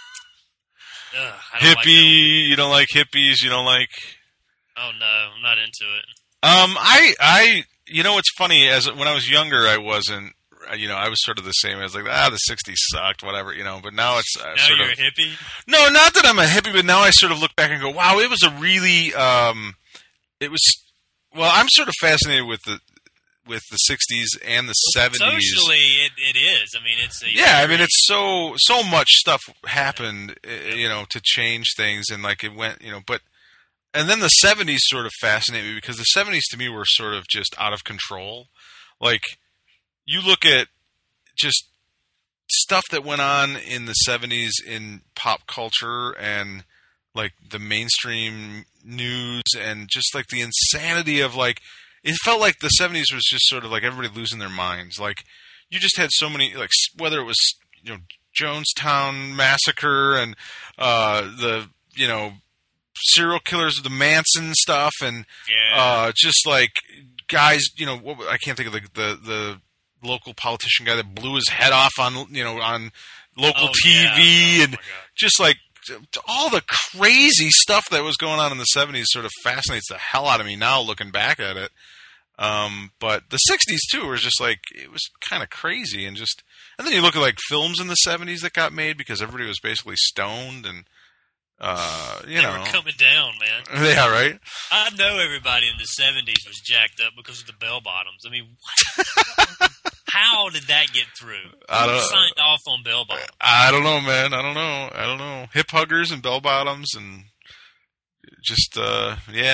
Ugh, I don't Hippie, like you don't like hippies, you don't like... Oh, no, I'm not into it. Um, I, I, you know, what's funny, as when I was younger, I wasn't, you know, I was sort of the same. I was like, ah, the sixties sucked, whatever, you know, but now it's uh, Now sort you're of... a hippie? No, not that I'm a hippie, but now I sort of look back and go, wow, it was a really, um, it was, well, I'm sort of fascinated with the, with the sixties and the seventies. Socially, it, it is. I mean, it's a yeah. I mean, it's so so much stuff happened, uh, you know, to change things, and like it went, you know. But and then the seventies sort of fascinate me because the seventies to me were sort of just out of control. Like you look at just stuff that went on in the seventies in pop culture and like the mainstream news and just like the insanity of like. It felt like the seventies was just sort of like everybody losing their minds. Like you just had so many, like whether it was you know Jonestown Massacre and uh, the you know serial killers of the Manson stuff and yeah. uh, just like guys, you know what, I can't think of the, the the local politician guy that blew his head off on you know on local oh, T V yeah. and oh, just like. All the crazy stuff that was going on in the seventies sort of fascinates the hell out of me now looking back at it. Um, but the sixties too was just like, it was kind of crazy and just, and then you look at like films in the seventies that got made because everybody was basically stoned and, uh, you they know. were coming down, man. Yeah, right? I know everybody in the seventies was jacked up because of the bell bottoms. I mean, what? How did that get through? I don't Who signed off on bell bottoms? I don't know, man. I don't know. I don't know. Hip huggers and bell bottoms and just, uh, yeah.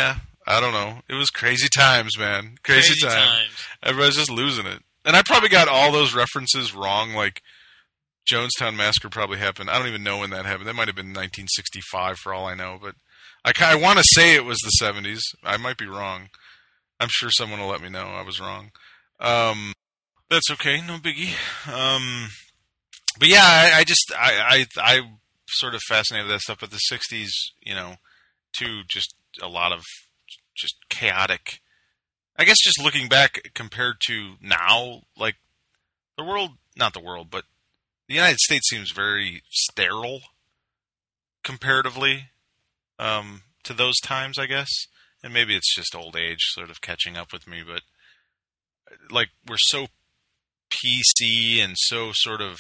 I don't know. It was crazy times, man. Crazy, Crazy time. times. Everybody's just losing it. And I probably got all those references wrong. Like, Jonestown Massacre probably happened. I don't even know when that happened. That might have been nineteen sixty-five for all I know. But I, I want to say it was the seventies. I might be wrong. I'm sure someone will let me know I was wrong. Um, that's okay. No biggie. Um, but yeah, I, I just, I, I, I sort of fascinated with that stuff. But the sixties, you know, too, just a lot of just chaotic. I guess just looking back compared to now, like the world, not the world, but the United States seems very sterile comparatively um, to those times, I guess. And maybe it's just old age sort of catching up with me, but like we're so P C and so sort of,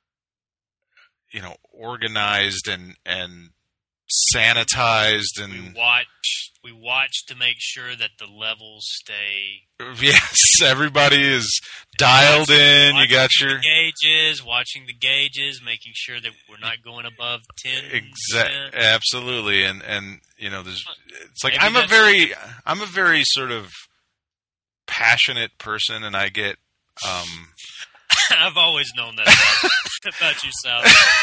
you know, organized and, and sanitized and We watch. We watch to make sure that the levels stay. yes, everybody is dialed watching, in. Watching You got your the gauges, watching the gauges, making sure that we're not going above ten. exact, absolutely, and and you know, there's. It's like Maybe I'm a that's- very, I'm a very sort of passionate person, and I get. Um, I've always known that about, about you, Sal.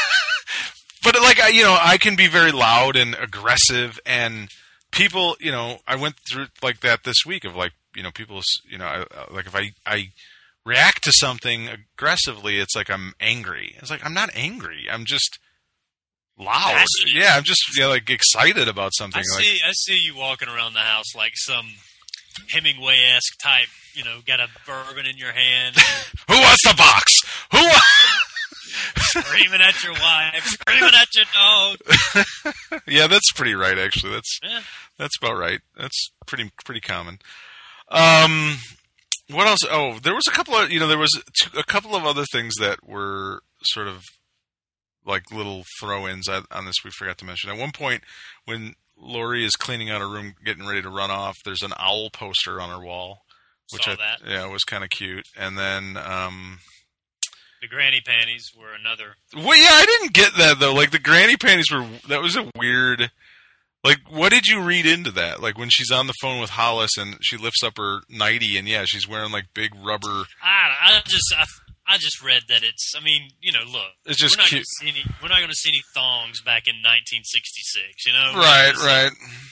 but like I, you know, I can be very loud and aggressive, and people, you know, I went through like that this week of like, you know, people, you know, I, like if I I react to something aggressively, it's like I'm angry. It's like I'm not angry. I'm just loud. Passionate. Yeah, I'm just yeah, like excited about something. I like, see. I see you walking around the house like some Hemingway-esque type. You know, got a bourbon in your hand, who wants the box? Who? Wa- screaming at your wife, screaming at your dog. yeah, that's pretty right. Actually, that's Yeah. that's about right. That's pretty pretty common. Um, what else? Oh, there was a couple of you know there was two, a couple of other things that were sort of like little throw-ins on on this we forgot to mention. At one point, when Lori is cleaning out her room, getting ready to run off, there's an owl poster on her wall, which Saw I that. yeah was kind of cute. And then um, The granny panties were another. well, yeah, I didn't get that though. Like the granny panties were that was a weird. Like, what did you read into that? Like when she's on the phone with Hollis and she lifts up her nightie and yeah, she's wearing like big rubber. I, I just I, I just read that it's. I mean, you know, look, It's just we're not cute. gonna see any. We're not going to see any thongs back in nineteen sixty-six. You know, Right, right.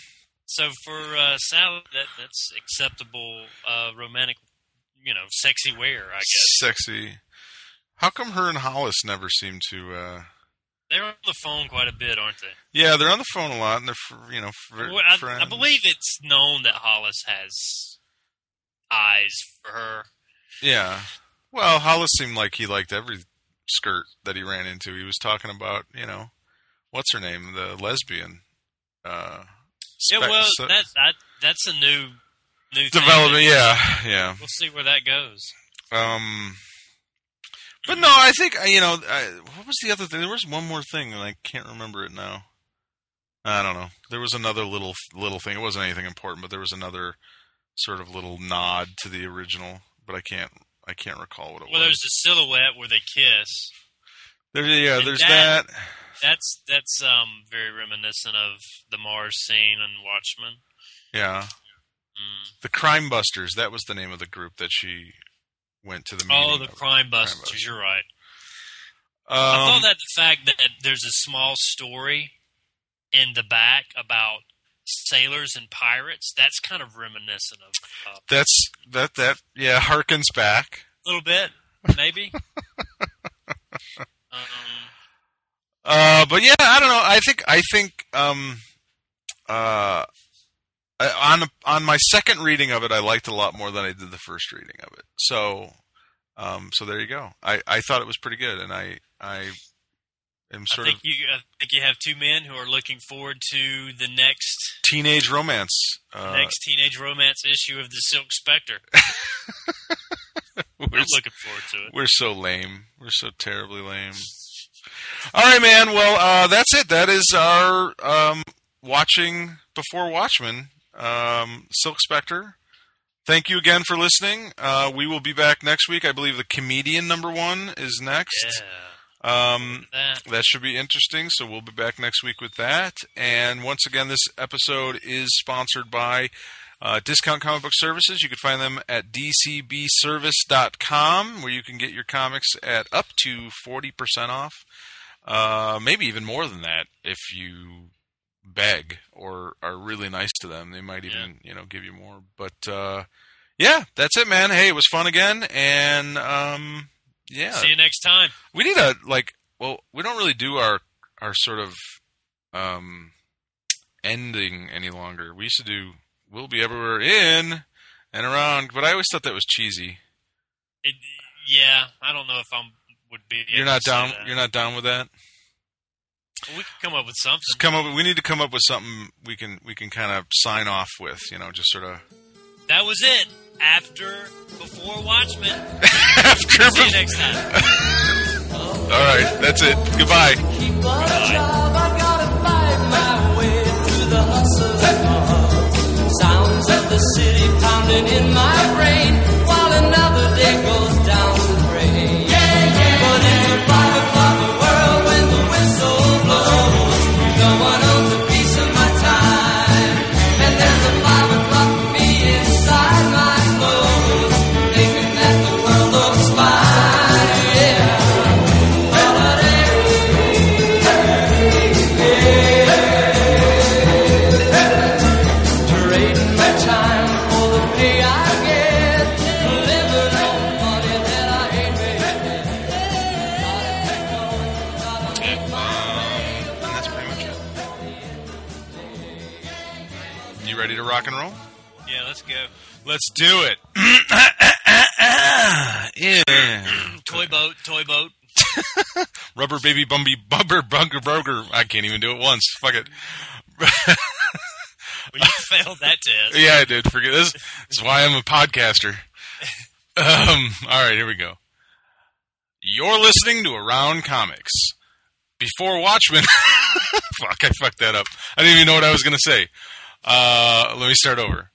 So for uh, Sally, that that's acceptable uh, romantic, you know, sexy wear, I guess. Sexy. How come her and Hollis never seem to? Uh... They're on the phone quite a bit, aren't they? Yeah, they're on the phone a lot, and they're fr- you know fr- Well, I, friends. I believe it's known that Hollis has eyes for her. Yeah. Well, Hollis seemed like he liked every skirt that he ran into. He was talking about, you know, what's her name, the lesbian. Uh, Yeah, spe- well, so- that, that that's a new new thing. development. Yeah, yeah. We'll see where that goes. Um, but no, I think you know. I, what was the other thing? There was one more thing, and I can't remember it now. I don't know. There was another little little thing. It wasn't anything important, but there was another sort of little nod to the original. But I can't. I can't recall what it Well, was. there's the silhouette where they kiss. There, yeah, and there's that- that. That's that's um very reminiscent of the Mars scene in Watchmen. Yeah, Mm. the Crime Busters. That was the name of the group that she went to the meeting. Oh, the of. Crime Busters. Busters. You're right. I Um, thought that the fact that there's a small story in the back about sailors and pirates, that's kind of reminiscent of uh, that's that that yeah harkens back. a little bit, maybe. um, Uh, but yeah, I don't know. I think I think um, uh, I- on on my second reading of it, I liked it a lot more than I did the first reading of it. So, um, so there you go. I, I thought it was pretty good, and I I am I sort think of you I think you have two men who are looking forward to the next teenage romance. Uh, next teenage romance issue of the Silk Spectre. we're, I'm looking forward to it. we're so lame. We're so terribly lame. All right, man. Well, uh, that's it. That is our um, watching before Watchmen, um, Silk Spectre. Thank you again for listening. Uh, we will be back next week. I believe the Comedian number one is next. Yeah. Um, That. that should be interesting. So we'll be back next week with that. And once again, this episode is sponsored by Uh, Discount Comic Book Services, you can find them at d c b service dot com, where you can get your comics at up to forty percent off. Uh, maybe even more than that if you beg or are really nice to them. They might even, yeah. you know, give you more. But, uh, yeah, that's it, man. Hey, it was fun again. And, um, yeah. See you next time. We need a, like, well, we don't really do our, our sort of, um, ending any longer. We used to do, we'll be everywhere in and around, but I always thought that was cheesy. It, yeah, I don't know if I'm, would be. You're not down, you're not down with that? Well, we could come up with something. Just come up. We need to come up with something we can we can kind of sign off with. You know, just sort of. That was it. After, before Watchmen. After. See you next time. All right, that's it. Goodbye. Keep a job. I gotta find my way through the hustle and hustle. Sounds of the city pounding in my brain while another day goes down the drain. Yeah, yeah. But it's a five o'clock world when the whistle blows. No one owns a piece of my time, and there's a five o'clock for me inside my clothes, thinking that the world looks fine. Yeah, holiday, yeah. Trading my time for the pay I get, living on money that I ain't made. And that's pretty much it. You ready to rock and roll? Yeah, let's go. Let's do it. Yeah. Toy boat, toy boat. Rubber baby bumby bumper bunker burger. I can't even do it once. Fuck it. Well, you failed that test. Yeah, I did. Forget this. This is why I'm a podcaster. Um, all right, here we go. You're listening to Around Comics. Before Watchmen. Fuck, I fucked that up. I didn't even know what I was going to say. Uh, let me start over.